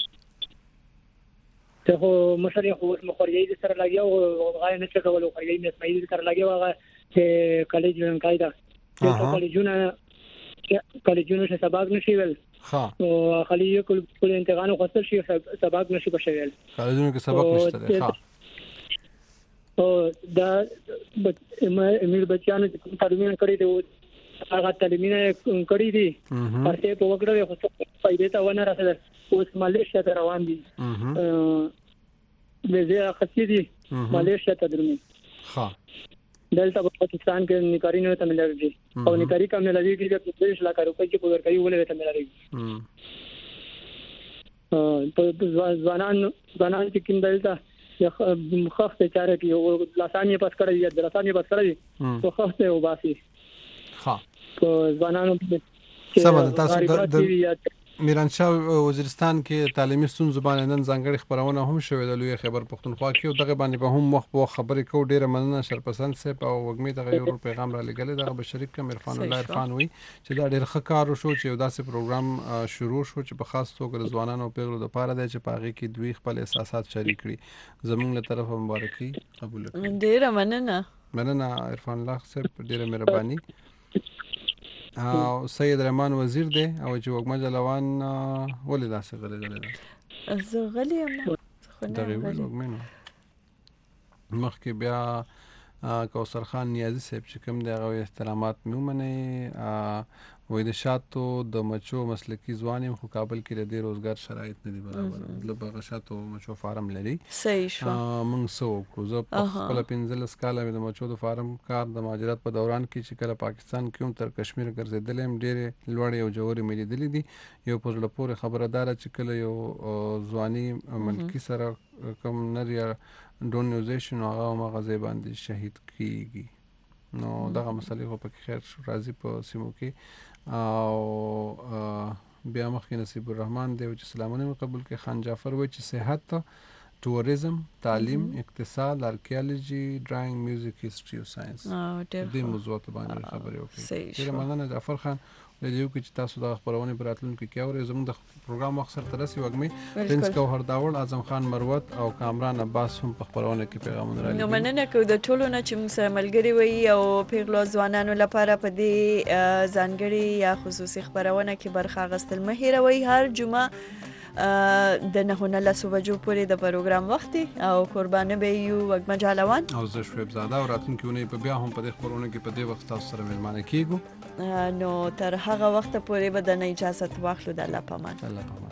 ته هو مشرې خو مخوري دي سره لاګیو غاړه نه چکول خو یې نه سمې دي سره لاګیو هغه چې کالج جن قاعده چې کالجونه کالجونه څه سبق نشي ول ها او خلیه کول کول انتقانو خاصه شي سبق نشي بشویل کالجونه کې سبق نشته ها او دا امیر بچیانو چې تعلیمونه کړی دی هغه تعلیمونه کړی دي پرته په وګړو خو فائدې ته ونه رسیدل. اوس ماليشیا ته روان دي ویزه خاصی دي ماليشیا ته درمي ها دلته په پاکستان کې نکارینو ته ملګری او نکاری کوم لږی کې د پنځه لک روپۍ کې پور کوي ولې ته ملګری په ځوانان ځوانان چې کوم دلته مخخ ته چاره کې او لاسانې پس کړی یا درسانې پس کړی خو خسته او باسي ها په ځوانانو سبا تاسو د میرانشاه وزیرستان کې تعلیمي ستونزو باندې نن ځانګړي خبرونه هم شوې د لوی خبر پښتونخوا کې او دغه باندې به هم وخت په خبرې کو. ډیره مننه شرپسند صاحب او وګمې دغه یو پیغام را لګل دغه بشریک کم عرفان الله عرفان وي چې دا ډیر ښه کار وشو چې داسې پروګرام شروع شو چې په خاص توګه د ځوانانو او پیغلو لپاره دی چې پاغي کې دوی خپل احساسات شریک کړي. زموږ له طرفه مبارکي قبول کړئ. ډیره مننه مننه عرفان الله صاحب ډیره مهرباني. او سید رحمان وزیر دی او چې وګما جلوان ولې داسې غلې غلې زه غلې ما خو نه وګمې مخکې بیا کوثر خان نیازی صاحب چې کوم دی هغه احترامات مې ومنئ. وای د شاتو د مچو مسلکی ځوان خو کابل کې د روزګار شرایط نه دي برابر. مطلب هغه شاتو مچو فارم لري. صحیح شو. موږ سو کو زه په خپل پنځلس کال مې د مچو د فارم کار د مهاجرت په دوران کې چې کله پاکستان کې هم تر کشمیر ګرځېدلم ډېر لوړ یو جوړې مې لیدلې دي. یو په لړ پورې خبردار چې کله یو ځواني ملکی سره کوم نریه ډونیوزیشن هغه مغازې باندې شهید کیږي. نو دغه مسلې خو په خیر راځي په سیمو کې. او بیا مخکې نصیب الرحمن دی چې سلامونه قبول کې. خان جعفر وایي چې صحت ټوریزم تعلیم اقتصاد ارکیالوجي ډرایینګ میوزیک هیستوري او ساينس دې موضوعات باندې خبرې وکړي. ډېر مننه جعفر خان د دې کې چې تاسو د خبرونه براتلونکو کې اورئ. زموږ د پروګرام اکثر ترسي وګمې پرنس ګوهر داوړ اعظم خان مروت او کامران عباس هم په خبرونه کې پیغامونه راوړي. نو مننه کوم د ټولو نه چې موږ سره ملګری وي او پیغلو ځوانانو لپاره په دې ځانګړي یا خصوصي خبرونه کې برخه غستل مه هیروئ. هر جمعه د نه نه لسو بجو پورې د پروګرام وخت او قربانه به یو وګما جالوان او زه شعیب زاده او راتلونکي اونۍ په بیا هم په دې خبرونه کې په دې وخت تاسو سره ملمانه کیږو. نو تر هغه وخت پورې به د نه اجازه واخلو. د الله پامان. الله پامان.